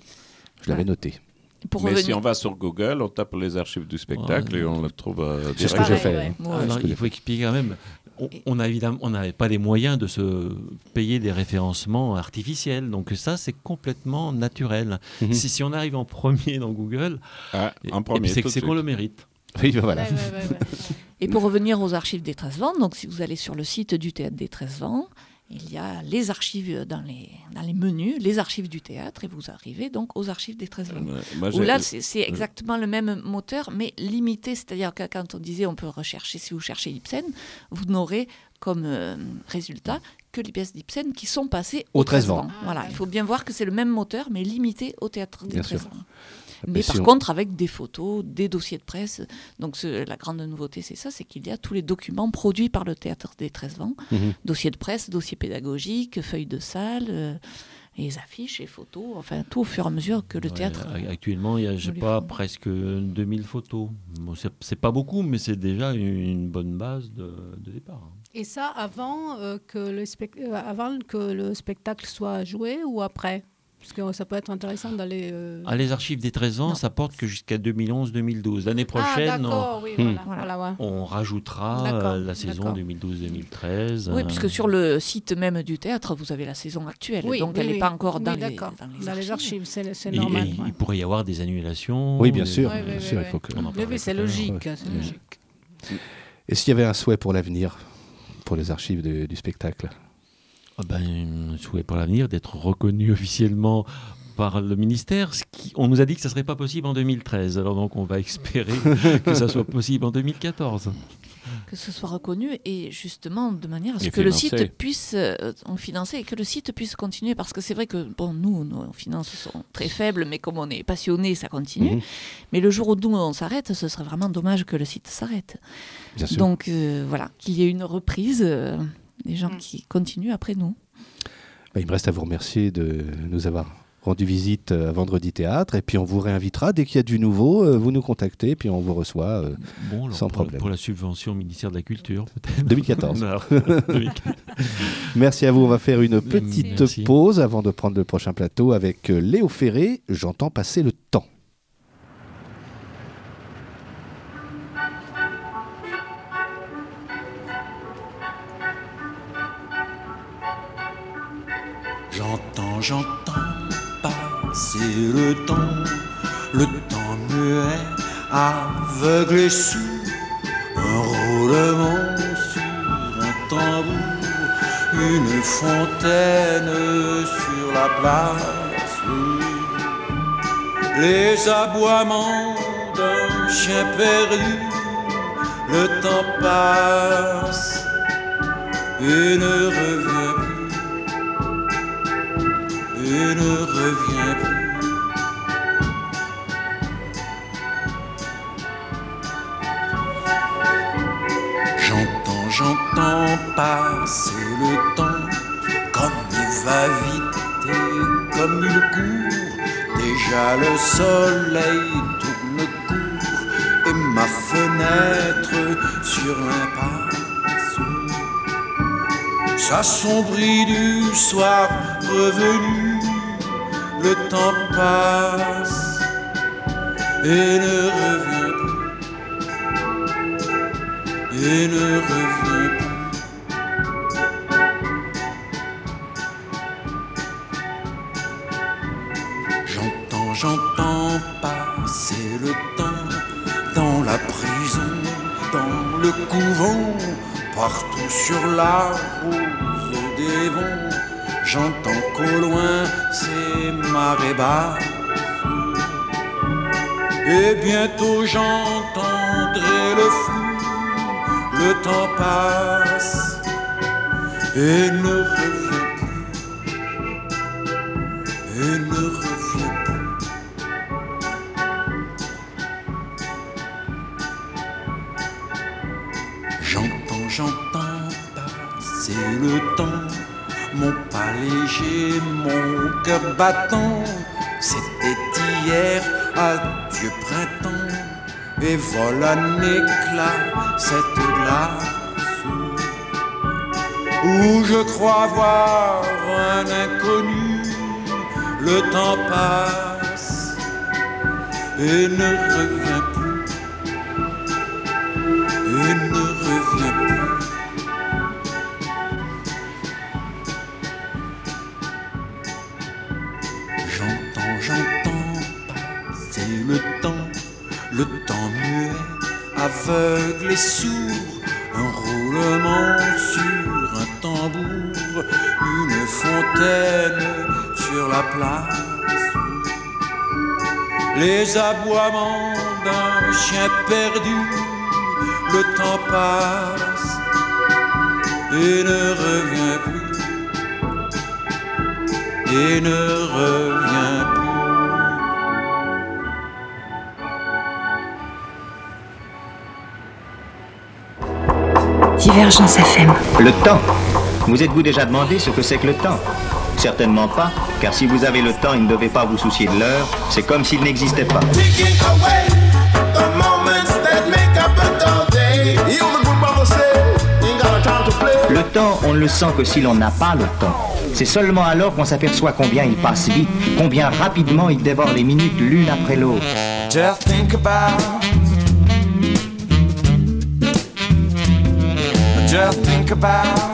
Je l'avais ouais. noté. Pour Mais revenir... si on va sur Google, on tape les archives du spectacle ouais, et on le trouve euh, c'est ce que j'ai fait. Ouais. Ouais. Alors, il faut expliquer quand même. On, on a évidemment, on n'avait pas les moyens de se payer des référencements artificiels, donc ça c'est complètement naturel. Mm-hmm. Si, si on arrive en premier dans Google, ah, en premier, c'est, c'est qu'on le mérite. Oui, voilà. Ouais, ouais, ouais, ouais. Et pour revenir aux archives des treize vents, donc si vous allez sur le site du Théâtre des treize vents, il y a les archives dans les, dans les menus, les archives du théâtre, et vous arrivez donc aux archives des treize vents. Euh, moi, où là, c'est, c'est exactement le même moteur, mais limité. C'est-à-dire que quand on disait on peut rechercher, si vous cherchez Ibsen, vous n'aurez comme euh, résultat que les pièces d'Ibsen qui sont passées aux treize vents. Ah, voilà, il faut bien voir que c'est le même moteur, mais limité au théâtre des treize vents. Mais, mais par si on... contre, avec des photos, des dossiers de presse. Donc, ce, la grande nouveauté, c'est ça, c'est qu'il y a tous les documents produits par le Théâtre des treize vents. Mmh. Dossiers de presse, dossiers pédagogiques, feuilles de salle, euh, les affiches et photos, enfin, tout au fur et à mesure que le ouais, théâtre... Actuellement, il y a, je sais pas, presque deux mille photos. Bon, c'est, c'est pas beaucoup, mais c'est déjà une, une bonne base de, de départ. Et ça, avant, euh, que le spect... euh, avant que le spectacle soit joué ou après ? Parce que ça peut être intéressant d'aller... Euh... Ah, les archives des treize ans, non. Ça porte que jusqu'à deux mille onze deux mille douze. L'année prochaine, ah, on, oui, voilà, voilà, ouais. on rajoutera euh, la saison d'accord. deux mille douze deux mille treize. Oui, euh... puisque sur le site même du théâtre, vous avez la saison actuelle. Oui, donc oui, elle n'est oui. pas encore dans, oui, les, dans, les, dans archives. les archives. C'est, c'est et, normal. Et, ouais. Il pourrait y avoir des annulations. Oui, bien sûr. Oui, bien oui, sûr oui, il faut que... oui, oui, c'est logique. Ouais. C'est logique. Est-ce qu'il y avait un souhait pour l'avenir, pour les archives de, du spectacle ? Ah ben, un souhait pour l'avenir d'être reconnu officiellement par le ministère. Ce qui, on nous a dit que ça ne serait pas possible en deux mille treize. Alors donc on va espérer que ça soit possible en deux mille quatorze. Que ce soit reconnu et justement de manière à ce Et que financé. le site puisse euh, en financer et que le site puisse continuer, parce que c'est vrai que bon, nous nos finances sont très faibles, mais comme on est passionnés, ça continue. Mhm. Mais le jour où nous on s'arrête, ce serait vraiment dommage que le site s'arrête. Bien sûr. Donc euh, voilà, qu'il y ait une reprise, euh, des gens qui continuent après nous. Bah, il me reste à vous remercier de nous avoir rendu visite à Vendredi Théâtre, et puis on vous réinvitera dès qu'il y a du nouveau, euh, vous nous contactez, puis on vous reçoit euh, Bon, alors, sans pour, problème. pour la subvention au ministère de la Culture, peut-être. deux mille quatorze. Alors, deux mille quatorze. Merci à vous, on va faire une petite Merci. pause avant de prendre le prochain plateau avec euh, Léo Ferré, J'entends passer le temps. J'entends, j'entends passer le temps, le temps muet, aveugle et sourd, un roulement sur un tambour, une fontaine sur la place, les aboiements d'un chien perdu, le temps passe et ne revient plus. Et ne revient plus. J'entends, j'entends passer le temps, comme il va vite et comme il court. Déjà le soleil tourne court et ma fenêtre sur l'impasse s'assombrit du soir revenu. Le temps passe et ne revient plus, et ne revient plus. J'entends, j'entends passer le temps dans la prison, dans le couvent, partout sur la rose des vents. J'entends qu'au loin c'est marée basse, et bientôt j'entendrai le flux. Le temps passe et ne revient plus, et ne revient plus. J'entends, j'entends passer le temps, mon pas léger, mon cœur battant. C'était hier, adieu printemps, et vole un éclat cette glace où je crois voir un inconnu. Le temps passe et ne revient plus, et ne revient plus. J'entends, j'entends passer le temps, le temps muet, aveugle et sourd, un roulement sur un tambour, une fontaine sur la place, les aboiements d'un chien perdu. Le temps passe et ne revient plus, et ne revient plus. Divergence F M. Le temps. Vous êtes-vous déjà demandé ce que c'est que le temps? Certainement pas, car si vous avez le temps et ne devez pas vous soucier de l'heure, c'est comme s'il n'existait pas. Le temps, on ne le sent que si l'on n'a pas le temps. C'est seulement alors qu'on s'aperçoit combien il passe vite, combien rapidement il dévore les minutes l'une après l'autre. Just think about, just think about,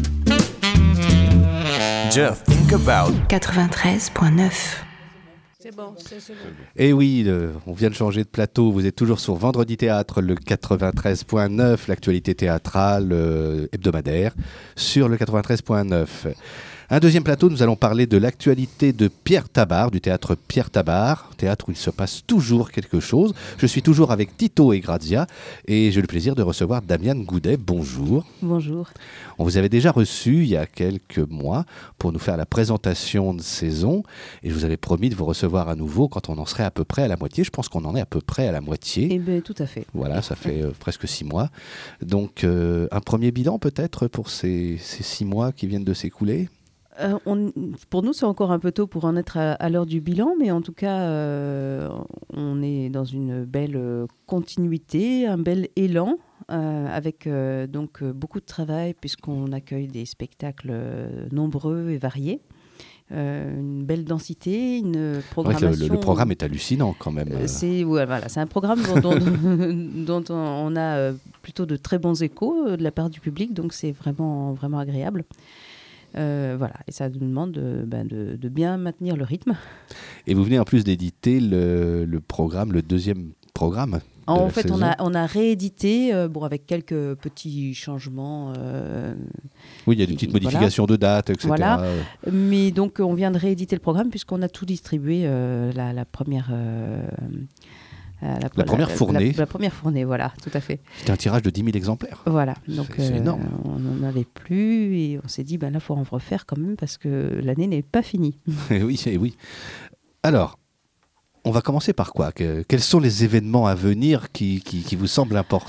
just think about. quatre-vingt-treize neuf. C'est bon, c'est, c'est bon. Et oui, le- on vient de changer de plateau. Vous êtes toujours sur Vendredi Théâtre, le quatre-vingt-treize point neuf, l'actualité théâtrale euh, hebdomadaire, sur le quatre-vingt-treize point neuf. Un deuxième plateau, nous allons parler de l'actualité de Pierre Tabart, du théâtre Pierre Tabart, théâtre où il se passe toujours quelque chose. Je suis toujours avec Tito et Grazia et j'ai le plaisir de recevoir Damiane Goudet. Bonjour. Bonjour. On vous avait déjà reçu il y a quelques mois pour nous faire la présentation de saison et je vous avais promis de vous recevoir à nouveau quand on en serait à peu près à la moitié. Je pense qu'on en est à peu près à la moitié. Eh bien, tout à fait. Voilà, ça fait euh, presque six mois. Donc, euh, un premier bilan peut-être pour ces, ces six mois qui viennent de s'écouler. Euh, on, pour nous, c'est encore un peu tôt pour en être à, à l'heure du bilan, mais en tout cas, euh, on est dans une belle euh, continuité, un bel élan, euh, avec euh, donc euh, beaucoup de travail, puisqu'on accueille des spectacles euh, nombreux et variés. Euh, une belle densité, une programmation. Le, le, le programme est hallucinant quand même. Euh, c'est, ouais, voilà, c'est un programme dont, dont, dont on a euh, plutôt de très bons échos euh, de la part du public, donc c'est vraiment, vraiment agréable. Euh, voilà, et ça nous demande de, ben de, de bien maintenir le rythme. Et vous venez en plus d'éditer le, le programme, le deuxième programme. En fait, on a, on a réédité, euh, bon, avec quelques petits changements. Euh, oui, il y a des petites modifications voilà. de date, et cetera. Voilà. Mais donc, on vient de rééditer le programme puisqu'on a tout distribué euh, la, la première. Euh, La, la première fournée. La, la première fournée, voilà, tout à fait. C'était un tirage de dix mille exemplaires. Voilà, donc c'est, c'est euh, énorme. On n'en avait plus et on s'est dit, ben là, il faut en refaire quand même parce que l'année n'est pas finie. Et oui, et oui. Alors, on va commencer par quoi ? que, Quels sont les événements à venir qui, qui, qui vous semblent importants ?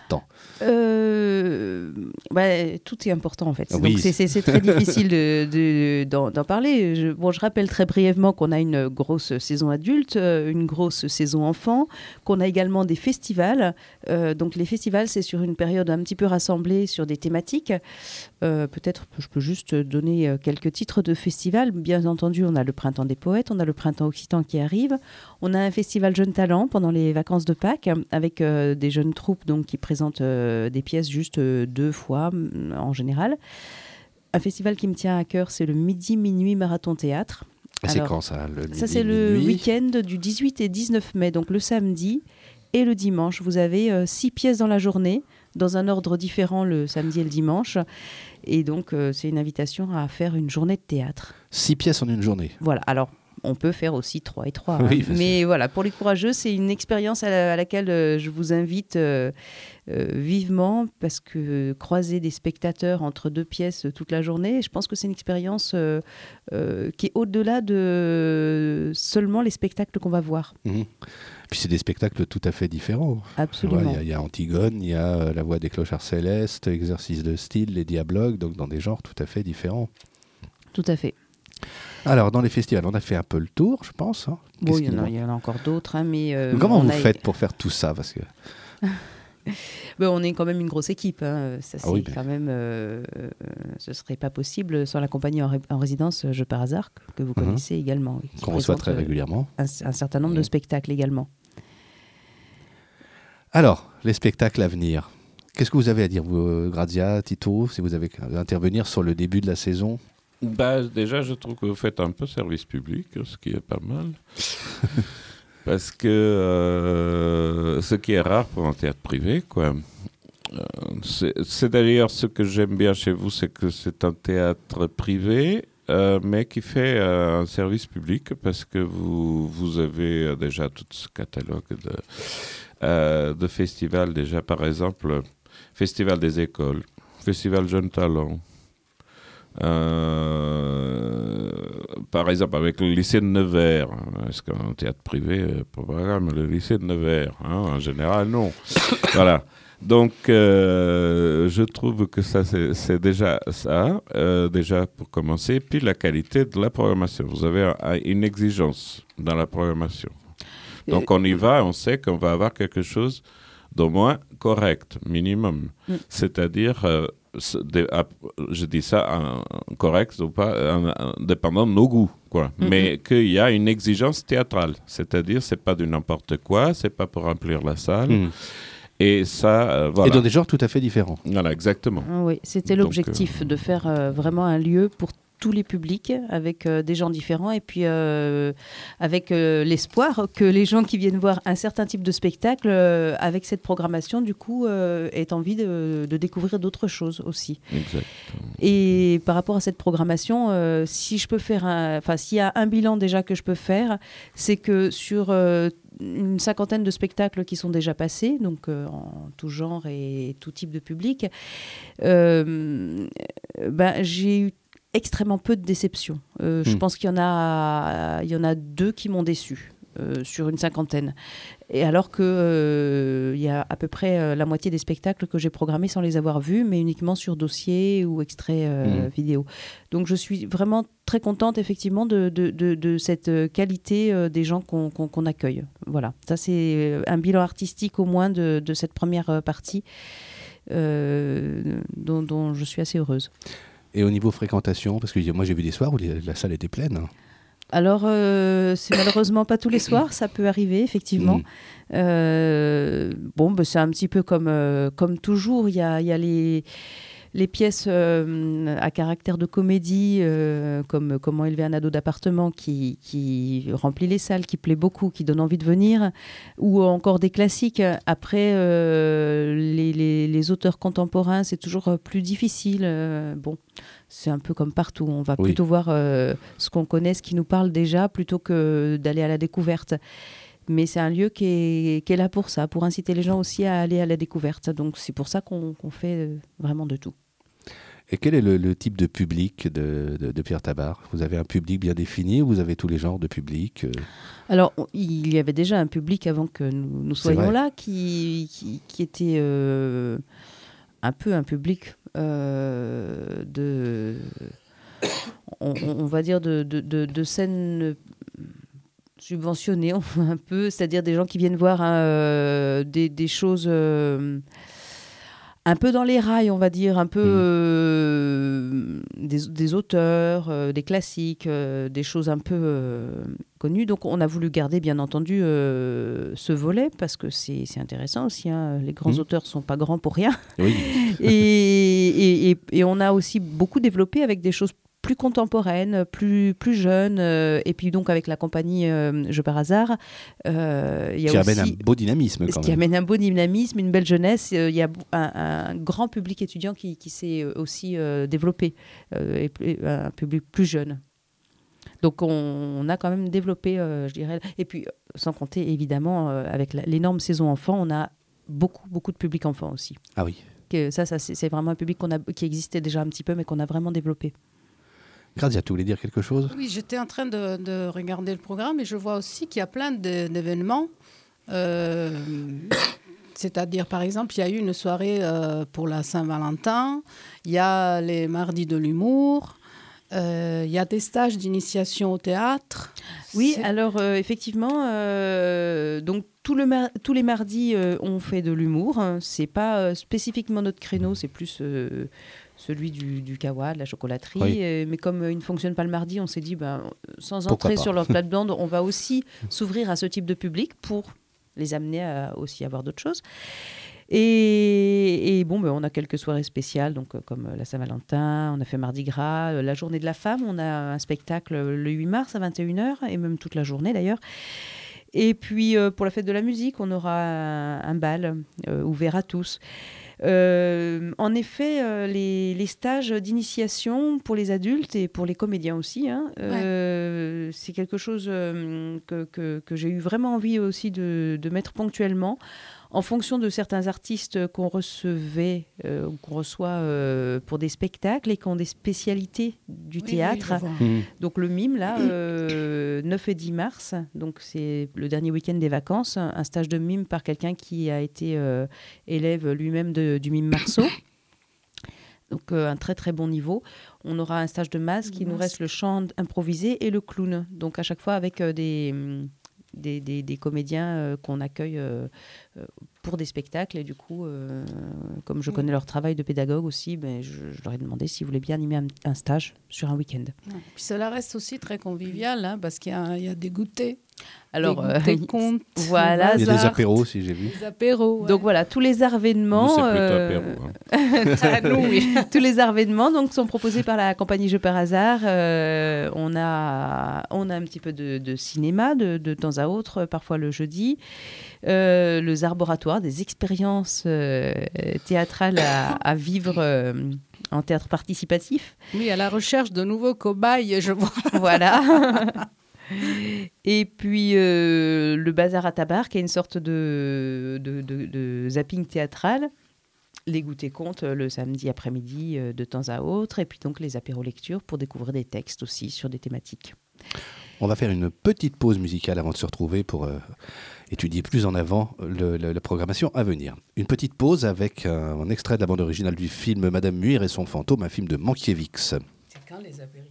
Euh, bah, tout est important en fait. Oui. Donc c'est, c'est, c'est très difficile de, de, d'en, d'en parler. Je, bon, je rappelle très brièvement qu'on a une grosse saison adulte, une grosse saison enfant, qu'on a également des festivals. Euh, donc les festivals, c'est sur une période un petit peu rassemblée sur des thématiques. Euh, peut-être je peux juste donner quelques titres de festivals. Bien entendu, on a le Printemps des Poètes, on a le Printemps Occitan qui arrive. On a un festival Jeunes Talents pendant les vacances de Pâques avec euh, des jeunes troupes donc, qui présentent euh, des pièces juste euh, deux fois en général. Un festival qui me tient à cœur, c'est le Midi Minuit Marathon Théâtre. Et c'est quand ça le Ça, c'est le minuit. Week-end du dix-huit et dix-neuf mai, donc le samedi et le dimanche. Vous avez euh, six pièces dans la journée, dans un ordre différent le samedi et le dimanche. Et donc, euh, c'est une invitation à faire une journée de théâtre. Six pièces en une journée. Voilà, alors... On peut faire aussi trois et trois. Oui, hein. Mais voilà, pour les courageux, c'est une expérience à, la, à laquelle euh, je vous invite euh, euh, vivement parce que croiser des spectateurs entre deux pièces toute la journée, je pense que c'est une expérience euh, euh, qui est au-delà de seulement les spectacles qu'on va voir. Mmh. Puis c'est des spectacles tout à fait différents. Absolument. Il ouais, y, y a Antigone, il y a La Voix des clochards célestes, Exercice de style, Les Diablogues, donc dans des genres tout à fait différents. Tout à fait. Alors, dans les festivals, on a fait un peu le tour, je pense. Hein. Oui, il y, il y en a encore d'autres. Hein, mais euh, comment vous a... faites pour faire tout ça parce que... ben, on est quand même une grosse équipe. Hein. Ça, c'est ah oui, quand même, euh, euh, ce ne serait pas possible sans la compagnie en, ré- en résidence Jeux par hasard, que vous connaissez mmh. également. Oui, qu'on reçoit très régulièrement. Un, un certain nombre mmh. de spectacles également. Alors, les spectacles à venir. Qu'est-ce que vous avez à dire, vous, Grazia, Tito, si vous avez à intervenir sur le début de la saison ? Bah, déjà, je trouve que vous faites un peu service public, ce qui est pas mal. Parce que euh, ce qui est rare pour un théâtre privé, quoi. Euh, c'est, c'est d'ailleurs ce que j'aime bien chez vous, c'est que c'est un théâtre privé, euh, mais qui fait euh, un service public, parce que vous, vous avez déjà tout ce catalogue de, euh, de festivals. Déjà, par exemple, Festival des écoles, Festival Jeunes Talents. Euh, par exemple avec le lycée de Nevers, est-ce qu'un théâtre privé euh, programme le lycée de Nevers, hein, en général non. Voilà, donc euh, je trouve que ça c'est, c'est déjà ça, euh, déjà pour commencer, puis la qualité de la programmation. Vous avez un, une exigence dans la programmation, donc on y va, on sait qu'on va avoir quelque chose d'au moins correct, minimum, mm. c'est-à-dire euh, De, je dis ça en correct ou pas, en, en, dépendant de nos goûts, quoi. Mm-hmm. Mais qu'il y a une exigence théâtrale, c'est-à-dire c'est pas du n'importe quoi, c'est pas pour remplir la salle. Mm. Et ça, euh, voilà. Et dans des genres tout à fait différents. Voilà, exactement. Oui, c'était l'objectif, Donc, euh... de faire euh, vraiment un lieu pour tous les publics, avec euh, des gens différents, et puis euh, avec euh, l'espoir que les gens qui viennent voir un certain type de spectacle, euh, avec cette programmation, du coup, euh, aient envie de, de découvrir d'autres choses aussi. Exactement. Et par rapport à cette programmation, euh, si je peux faire un, enfin, s'il y a un bilan déjà que je peux faire, c'est que sur euh, une cinquantaine de spectacles qui sont déjà passés, donc euh, en tout genre et tout type de public, euh, ben, j'ai eu extrêmement peu de déceptions. Euh, mmh. Je pense qu'il y en a, il y en a deux qui m'ont déçu euh, sur une cinquantaine. Et alors qu'il euh, y a à peu près euh, la moitié des spectacles que j'ai programmés sans les avoir vus, mais uniquement sur dossier ou extrait euh, mmh. vidéo. Donc je suis vraiment très contente effectivement de, de, de, de cette qualité euh, des gens qu'on, qu'on, qu'on accueille. Voilà, ça c'est un bilan artistique au moins de, de cette première partie euh, dont, dont je suis assez heureuse. Et au niveau fréquentation, parce que moi j'ai vu des soirs où les, la salle était pleine. Alors, euh, c'est malheureusement pas tous les soirs, ça peut arriver, effectivement. Mmh. Euh, bon, bah, c'est un petit peu comme, euh, comme toujours, il y a, y a les, les pièces euh, à caractère de comédie, euh, comme Comment élever un ado d'appartement, qui, qui remplit les salles, qui plaît beaucoup, qui donne envie de venir, ou encore des classiques. Après, euh, les, les, les auteurs contemporains, c'est toujours plus difficile. Euh, bon, c'est un peu comme partout. On va oui. plutôt voir euh, ce qu'on connaît, ce qui nous parle déjà, plutôt que d'aller à la découverte. Mais c'est un lieu qui est, qui est là pour ça, pour inciter les gens aussi à aller à la découverte. Donc c'est pour ça qu'on, qu'on fait vraiment de tout. Et quel est le, le type de public de, de, de Pierre Tabart ? Vous avez un public bien défini ou vous avez tous les genres de public ? Alors, il y avait déjà un public avant que nous, nous soyons là qui, qui, qui était euh, un peu un public euh, de... On, on va dire de, de, de, de scènes subventionnées, un peu, c'est-à-dire des gens qui viennent voir euh, des, des choses... Euh, un peu dans les rails, on va dire, un peu euh, des, des auteurs, euh, des classiques, euh, des choses un peu euh, connues. Donc, on a voulu garder, bien entendu, euh, ce volet, parce que c'est, c'est intéressant aussi. Hein. Les grands mmh. auteurs ne sont pas grands pour rien. Oui. et, et, et, et on a aussi beaucoup développé avec des choses plus contemporaine, plus, plus jeune, euh, et puis donc avec la compagnie euh, Jeux par hasard. Euh, y a qui aussi, amène un beau dynamisme quand ce même. Qui amène un beau dynamisme, une belle jeunesse. Il euh, y a un, un grand public étudiant qui, qui s'est aussi euh, développé, euh, et, et un public plus jeune. Donc on, on a quand même développé, euh, je dirais, et puis sans compter évidemment, euh, avec la, l'énorme saison enfant, on a beaucoup, beaucoup de public enfant aussi. Ah oui. Que ça, ça c'est, c'est vraiment un public qu'on a, qui existait déjà un petit peu, mais qu'on a vraiment développé. Grazia, tu voulais dire quelque chose ? Oui, j'étais en train de, de regarder le programme et je vois aussi qu'il y a plein de, d'événements. Euh, c'est-à-dire, par exemple, il y a eu une soirée euh, pour la Saint-Valentin, il y a les mardis de l'humour, euh, il y a des stages d'initiation au théâtre. Oui, C'est... alors euh, effectivement, euh, donc tout le mar- tous les mardis, euh, on fait de l'humour. C'est pas euh, spécifiquement notre créneau, c'est plus... Euh, celui du, du kawa, de la chocolaterie. Oui. Euh, mais comme euh, il ne fonctionne pas le mardi, on s'est dit, ben, sans entrer sur leur plate-bande, on va aussi s'ouvrir à ce type de public pour les amener à aussi avoir d'autres choses. Et, et bon, ben, on a quelques soirées spéciales, donc, euh, comme la Saint-Valentin, on a fait Mardi Gras, euh, la Journée de la Femme, on a un spectacle le huit mars à vingt et une heures, et même toute la journée d'ailleurs. Et puis, euh, pour la fête de la musique, on aura un, un bal euh, ouvert à tous. Euh, en effet, euh, les, les stages d'initiation pour les adultes et pour les comédiens aussi, hein, euh, ouais. c'est quelque chose euh, que, que, que j'ai eu vraiment envie aussi de, de mettre ponctuellement en fonction de certains artistes qu'on recevait euh, ou qu'on reçoit euh, pour des spectacles et qui ont des spécialités du oui, théâtre. Oui, mmh. Donc le mime, là, euh, neuf et dix mars, donc c'est le dernier week-end des vacances, un stage de mime par quelqu'un qui a été euh, élève lui-même de, du mime Marceau. Donc euh, un très très bon niveau. On aura un stage de masque, il nous reste le chant improvisé et le clown. Donc à chaque fois avec euh, des... Des, des, des comédiens euh, qu'on accueille euh, euh, pour des spectacles. Et du coup, euh, comme je connais leur travail de pédagogue aussi, ben, je, je leur ai demandé s'ils voulaient bien animer un, un stage sur un week-end. Ouais. Puis cela reste aussi très convivial, hein, parce qu'il y a, il y a des goûters. Alors, des, euh, des contes, voilà. Il y a des bazar, apéros aussi, j'ai vu. des apéros. Ouais. Donc voilà, tous les événements, Nous, c'est plutôt euh, apéro, hein. Ah, nous, oui. tous les événements donc sont proposés par la compagnie Jeux par hasard. Euh, on a, on a un petit peu de, de cinéma de, de temps à autre, parfois le jeudi. Euh, les arboratoires, des expériences euh, théâtrales à, à vivre euh, en théâtre participatif. Oui, à la recherche de nouveaux cobayes, je vois. Voilà. Et puis euh, le bazar à tabac, qui est une sorte de, de, de, de zapping théâtral. Les goûters contes le samedi après-midi euh, de temps à autre. Et puis donc les apéros lectures pour découvrir des textes aussi sur des thématiques. On va faire une petite pause musicale avant de se retrouver pour euh, étudier plus en avant le, le, la programmation à venir. Une petite pause avec un, un extrait de la bande originale du film Madame Muir et son fantôme, un film de Mankiewicz. C'est quand les apéritifs?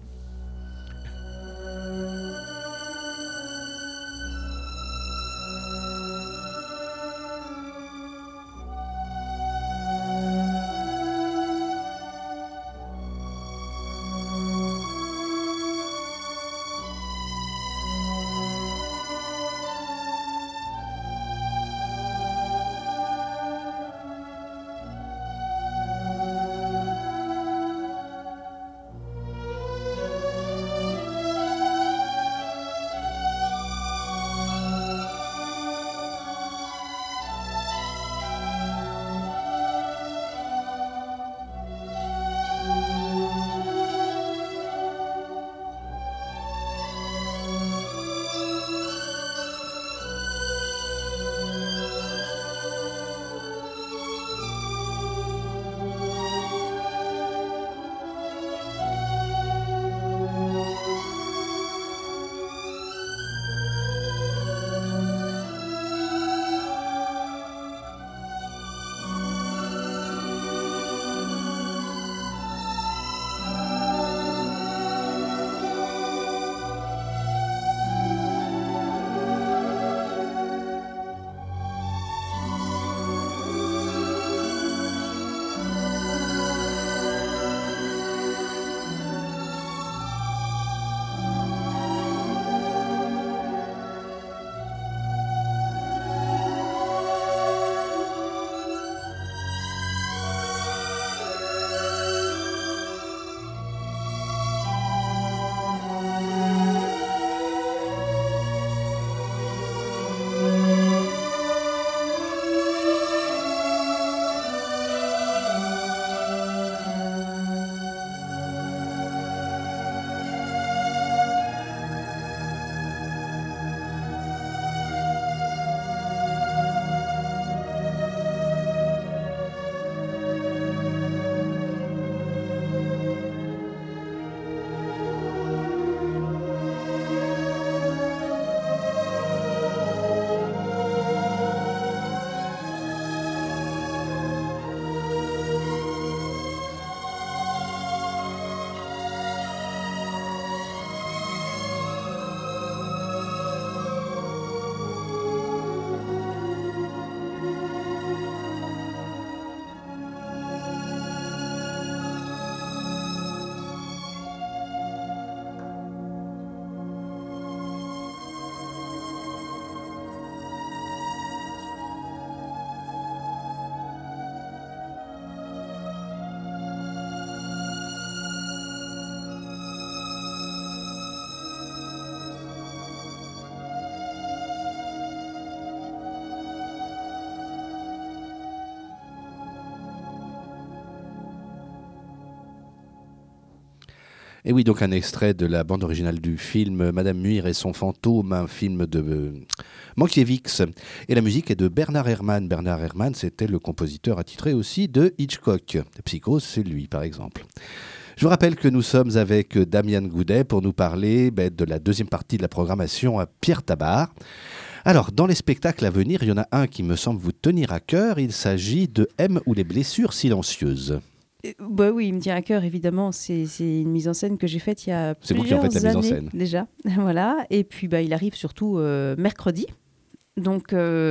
Et oui, donc un extrait de la bande originale du film Madame Muir et son fantôme, un film de euh, Mankiewicz. Et la musique est de Bernard Herrmann. Bernard Herrmann, c'était le compositeur attitré aussi de Hitchcock. Psychose, c'est lui, par exemple. Je vous rappelle que nous sommes avec Damian Goudet pour nous parler ben, de la deuxième partie de la programmation à Pierre Tabart. Alors, dans les spectacles à venir, il y en a un qui me semble vous tenir à cœur. Il s'agit de M ou les blessures silencieuses. Bah oui, il me tient à cœur, évidemment. C'est, c'est une mise en scène que j'ai faite il y a C'est vous qui plusieurs en faites la mise en années scène. déjà. Voilà. Et puis, bah, il arrive surtout euh, mercredi. Donc,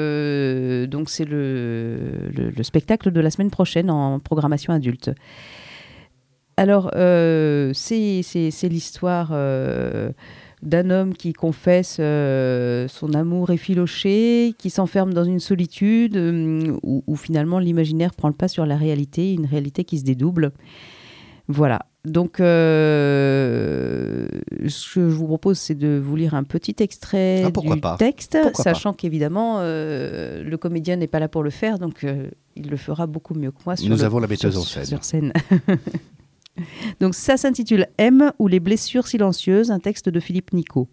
euh, donc c'est le, le, le spectacle de la semaine prochaine en programmation adulte. Alors, euh, c'est, c'est, c'est l'histoire euh, d'un homme qui confesse euh, son amour effiloché, qui s'enferme dans une solitude euh, où, où finalement l'imaginaire prend le pas sur la réalité, une réalité qui se dédouble. Voilà. Donc, euh, ce que je vous propose, c'est de vous lire un petit extrait Ah, pourquoi du pas. texte, Pourquoi sachant qu'évidemment, euh, le comédien n'est pas là pour le faire, donc euh, il le fera beaucoup mieux que moi. Sur Nous le- avons la metteuse sur- en scène. Sur scène. Donc, ça s'intitule M ou les blessures silencieuses, un texte de Philippe Nicot.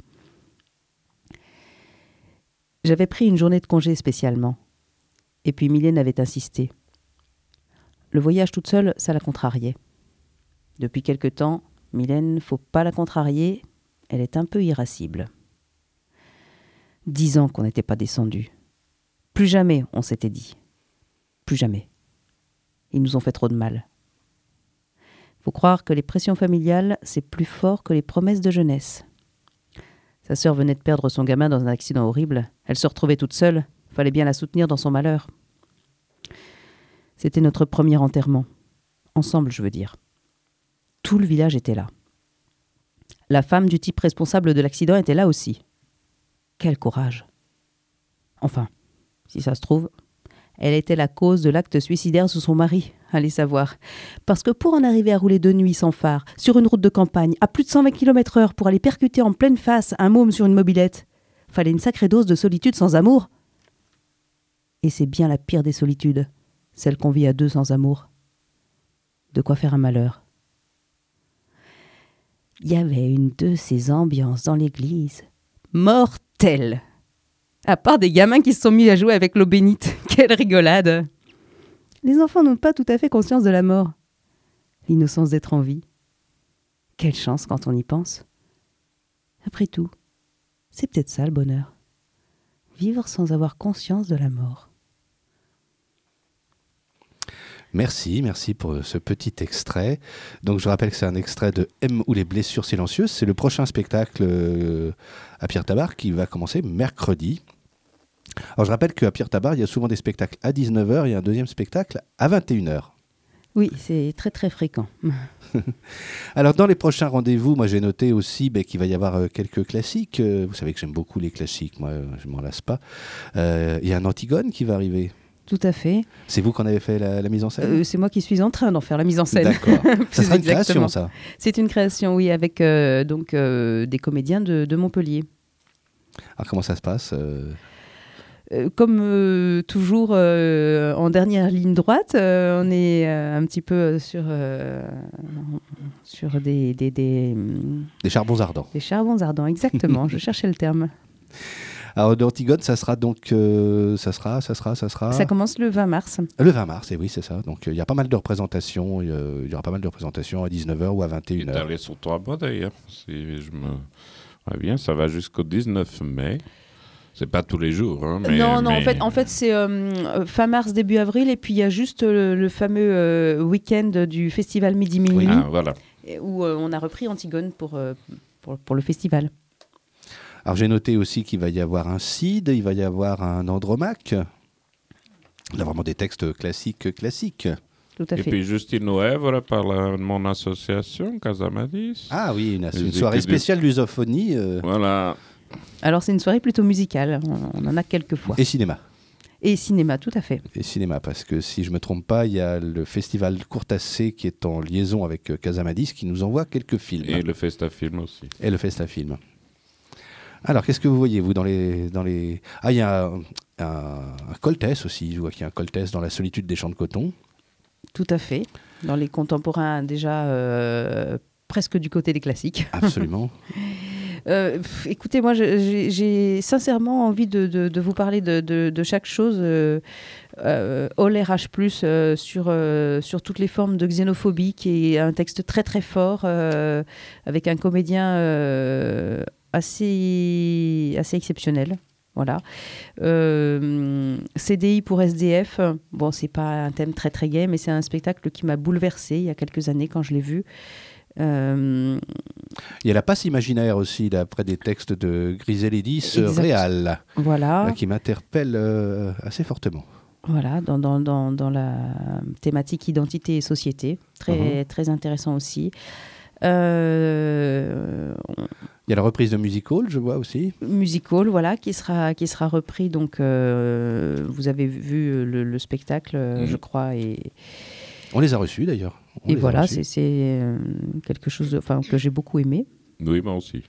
J'avais pris une journée de congé spécialement. Et puis Mylène avait insisté. Le voyage toute seule, ça la contrariait. Depuis quelque temps, Mylène, faut pas la contrarier, elle est un peu irascible. Dix ans qu'on n'était pas descendu. Plus jamais, on s'était dit. Plus jamais. Ils nous ont fait trop de mal. Faut croire que les pressions familiales, c'est plus fort que les promesses de jeunesse. Sa sœur venait de perdre son gamin dans un accident horrible. Elle se retrouvait toute seule. Fallait bien la soutenir dans son malheur. C'était notre premier enterrement. Ensemble, je veux dire. Tout le village était là. La femme du type responsable de l'accident était là aussi. Quel courage. Enfin, si ça se trouve, elle était la cause de l'acte suicidaire de son mari, allez savoir. Parce que pour en arriver à rouler de nuit sans phare, sur une route de campagne, à plus de cent vingt kilomètres heure pour aller percuter en pleine face un môme sur une mobilette, fallait une sacrée dose de solitude sans amour. Et c'est bien la pire des solitudes, celle qu'on vit à deux sans amour. De quoi faire un malheur. Il y avait une de ces ambiances dans l'église. Mortelle. À part des gamins qui se sont mis à jouer avec l'eau bénite. Quelle rigolade. Les enfants n'ont pas tout à fait conscience de la mort. L'innocence d'être en vie. Quelle chance quand on y pense. Après tout, c'est peut-être ça le bonheur. Vivre sans avoir conscience de la mort. Merci, merci pour ce petit extrait. Donc je rappelle que c'est un extrait de M ou les blessures silencieuses. C'est le prochain spectacle euh, à Pierre Tabar qui va commencer mercredi. Alors je rappelle qu'à Pierre Tabar, il y a souvent des spectacles à dix-neuf heures et un deuxième spectacle à vingt et une heures. Oui, c'est très très fréquent. Alors dans les prochains rendez-vous, moi j'ai noté aussi ben, qu'il va y avoir euh, quelques classiques. Euh, vous savez que j'aime beaucoup les classiques, moi euh, je ne m'en lasse pas. Euh, il y a un Antigone qui va arriver. Tout à fait. C'est vous qui en avez fait la, la mise en scène euh, C'est moi qui suis en train d'en faire la mise en scène. D'accord. Ça sera une Exactement. création, ça. C'est une création, oui, avec euh, donc, euh, des comédiens de, de Montpellier. Alors comment ça se passe euh... euh, Comme euh, toujours euh, en dernière ligne droite, euh, on est euh, un petit peu sur, euh, sur des, des, des, des charbons ardents. Des charbons ardents, exactement. Je cherchais le terme. Alors d'Antigone, ça sera donc, euh, ça sera, ça sera, ça sera. Ça commence le vingt mars. Le vingt mars, et oui, c'est ça. Donc il euh, y a pas mal de représentations. Il y, y aura pas mal de représentations à dix-neuf heures ou à vingt et une heures. Allez sur toi, d'ailleurs. Si je me ouais, bien, ça va jusqu'au dix-neuf mai. C'est pas tous les jours. Hein, mais, non, non, mais... en fait, en fait c'est euh, fin mars, début avril, et puis il y a juste le, le fameux euh, week-end du festival Midi Minuit, oui. ah, voilà. où euh, on a repris Antigone pour, euh, pour, pour le festival. Alors j'ai noté aussi qu'il va y avoir un Cid, il va y avoir un Andromaque. Il y a vraiment des textes classiques, classiques. Tout à Et fait. puis Justine Noëvre par la, mon association, Casamadis. Ah oui, une, une Les soirée études- spéciale lusophonie euh, Voilà. Alors c'est une soirée plutôt musicale, on, on en a quelques fois. et cinéma. Et cinéma, tout à fait. Et cinéma, parce que si je ne me trompe pas, il y a le festival Courtacé qui est en liaison avec euh, Casamadis qui nous envoie quelques films. Et le Festafilm aussi. Et le Festafilm. Alors, qu'est-ce que vous voyez, vous, dans les... Dans les... Ah, il y a un, un, un Coltès aussi, je vois qu'il y a un Coltès dans la solitude des champs de coton. Tout à fait. Dans les contemporains, déjà euh, presque du côté des classiques. Absolument. Euh, pff, écoutez, moi, je- j'ai j'ai sincèrement envie de, de- de vous parler de, de- de chaque chose. Euh, euh, All R H plus, euh, sur, euh, sur toutes les formes de xénophobie, qui est un texte très très fort, euh, avec un comédien euh, assez, assez exceptionnel. Voilà. Euh, C D I pour S D F, bon, c'est pas un thème très très gai, mais c'est un spectacle qui m'a bouleversée il y a quelques années quand je l'ai vu. Euh, Il y a la passe imaginaire aussi, d'après des textes de Griselidis Exact. Réal, voilà. euh, qui m'interpelle euh, assez fortement. Voilà, dans, dans, dans, dans la thématique identité et société. Très, Mhm. très intéressant aussi. Euh, Il y a la reprise de Music Hall, je vois aussi. Music Hall, voilà, qui sera, qui sera repris. Donc, euh, vous avez vu le, le spectacle, mmh. je crois. Et, on les a reçus d'ailleurs. On et voilà, c'est, c'est euh, quelque chose de, que j'ai beaucoup aimé. Oui, moi aussi.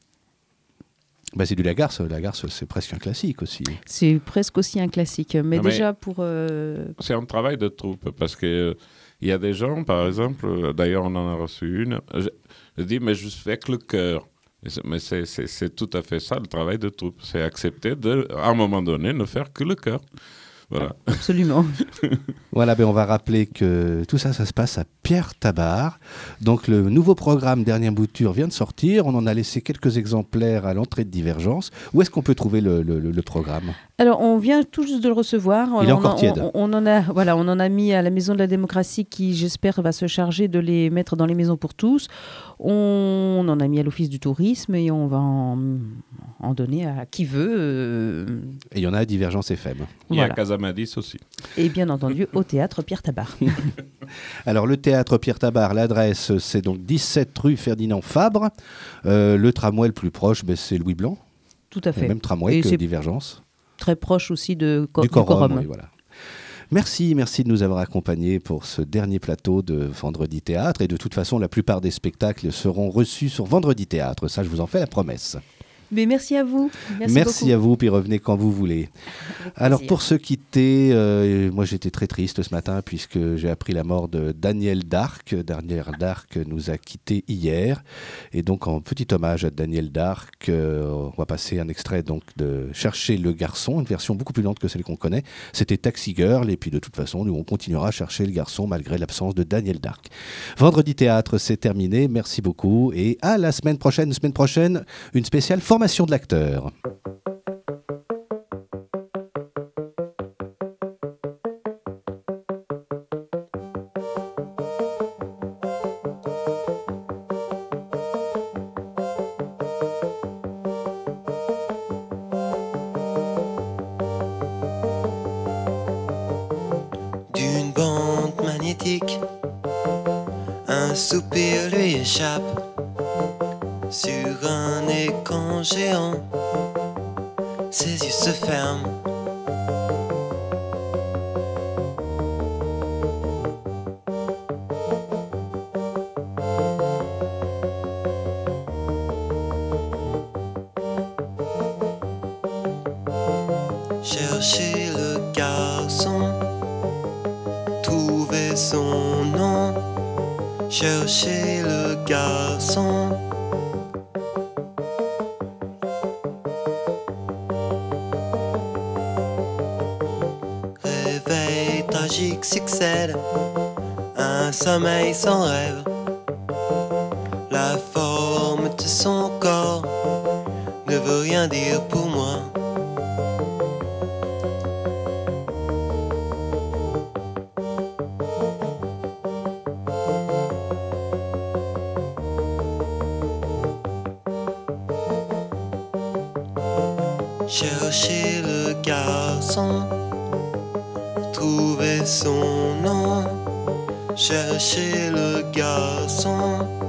Bah, c'est du Lagarce. Lagarce, c'est presque un classique aussi. C'est presque aussi un classique. Mais non, déjà mais pour... Euh... C'est un travail de troupe parce qu'il euh, y a des gens, par exemple, d'ailleurs on en a reçu une, je, je dis mais je fais que le cœur. Mais c'est, c'est, c'est tout à fait ça le travail de troupe. C'est accepter de, à un moment donné, ne faire que le cœur. Voilà. Absolument. Voilà, ben on va rappeler que tout ça, ça se passe à Pierre Tabart. Donc le nouveau programme Dernière Bouture vient de sortir. On en a laissé quelques exemplaires à l'entrée de Divergence. Où est-ce qu'on peut trouver le, le, le programme ? Alors, on vient tout juste de le recevoir. Il est on, encore on, tiède. On, on, en a, voilà, on en a mis à la Maison de la Démocratie qui, j'espère, va se charger de les mettre dans les maisons pour tous. On en a mis à l'Office du tourisme et on va en, en donner à qui veut. Euh... Et il y en a à Divergence F M. Il y a à Casamadis aussi. Et bien entendu, au théâtre Pierre Tabart. Alors, le théâtre Pierre Tabart, l'adresse, c'est donc dix-sept rue Ferdinand Fabre. Euh, le tramway le plus proche, ben, c'est Louis Blanc. Tout à fait. Le même tramway et que c'est Divergence. Très proche aussi de co- du Corum. Du Corum. Oui, voilà. Merci, merci de nous avoir accompagnés pour ce dernier plateau de Vendredi Théâtre. Et de toute façon, la plupart des spectacles seront reçus sur Vendredi Théâtre. Ça, je vous en fais la promesse. Mais merci à vous. Merci, merci beaucoup. à vous, puis revenez quand vous voulez. Alors pour se quitter, euh, moi j'étais très triste ce matin puisque j'ai appris la mort de Daniel Darc. Daniel Darc nous a quittés hier. Et donc en petit hommage à Daniel Darc, euh, on va passer un extrait donc de Chercher le garçon, une version beaucoup plus lente que celle qu'on connaît. C'était Taxi Girl et puis de toute façon, nous on continuera à chercher le garçon malgré l'absence de Daniel Darc. Vendredi Théâtre, c'est terminé. Merci beaucoup et à la semaine prochaine. Semaine prochaine, une spéciale formation de l'acteur. D'une bande magnétique, un soupir lui échappe. Sur un écran géant, ses yeux se ferment. Chercher le garçon, trouver son nom. Chercher le garçon. Tragique succède à un sommeil sans rêve. La forme de son corps ne veut rien dire pour moi. Chercher le garçon, trouver son nom, chercher le garçon.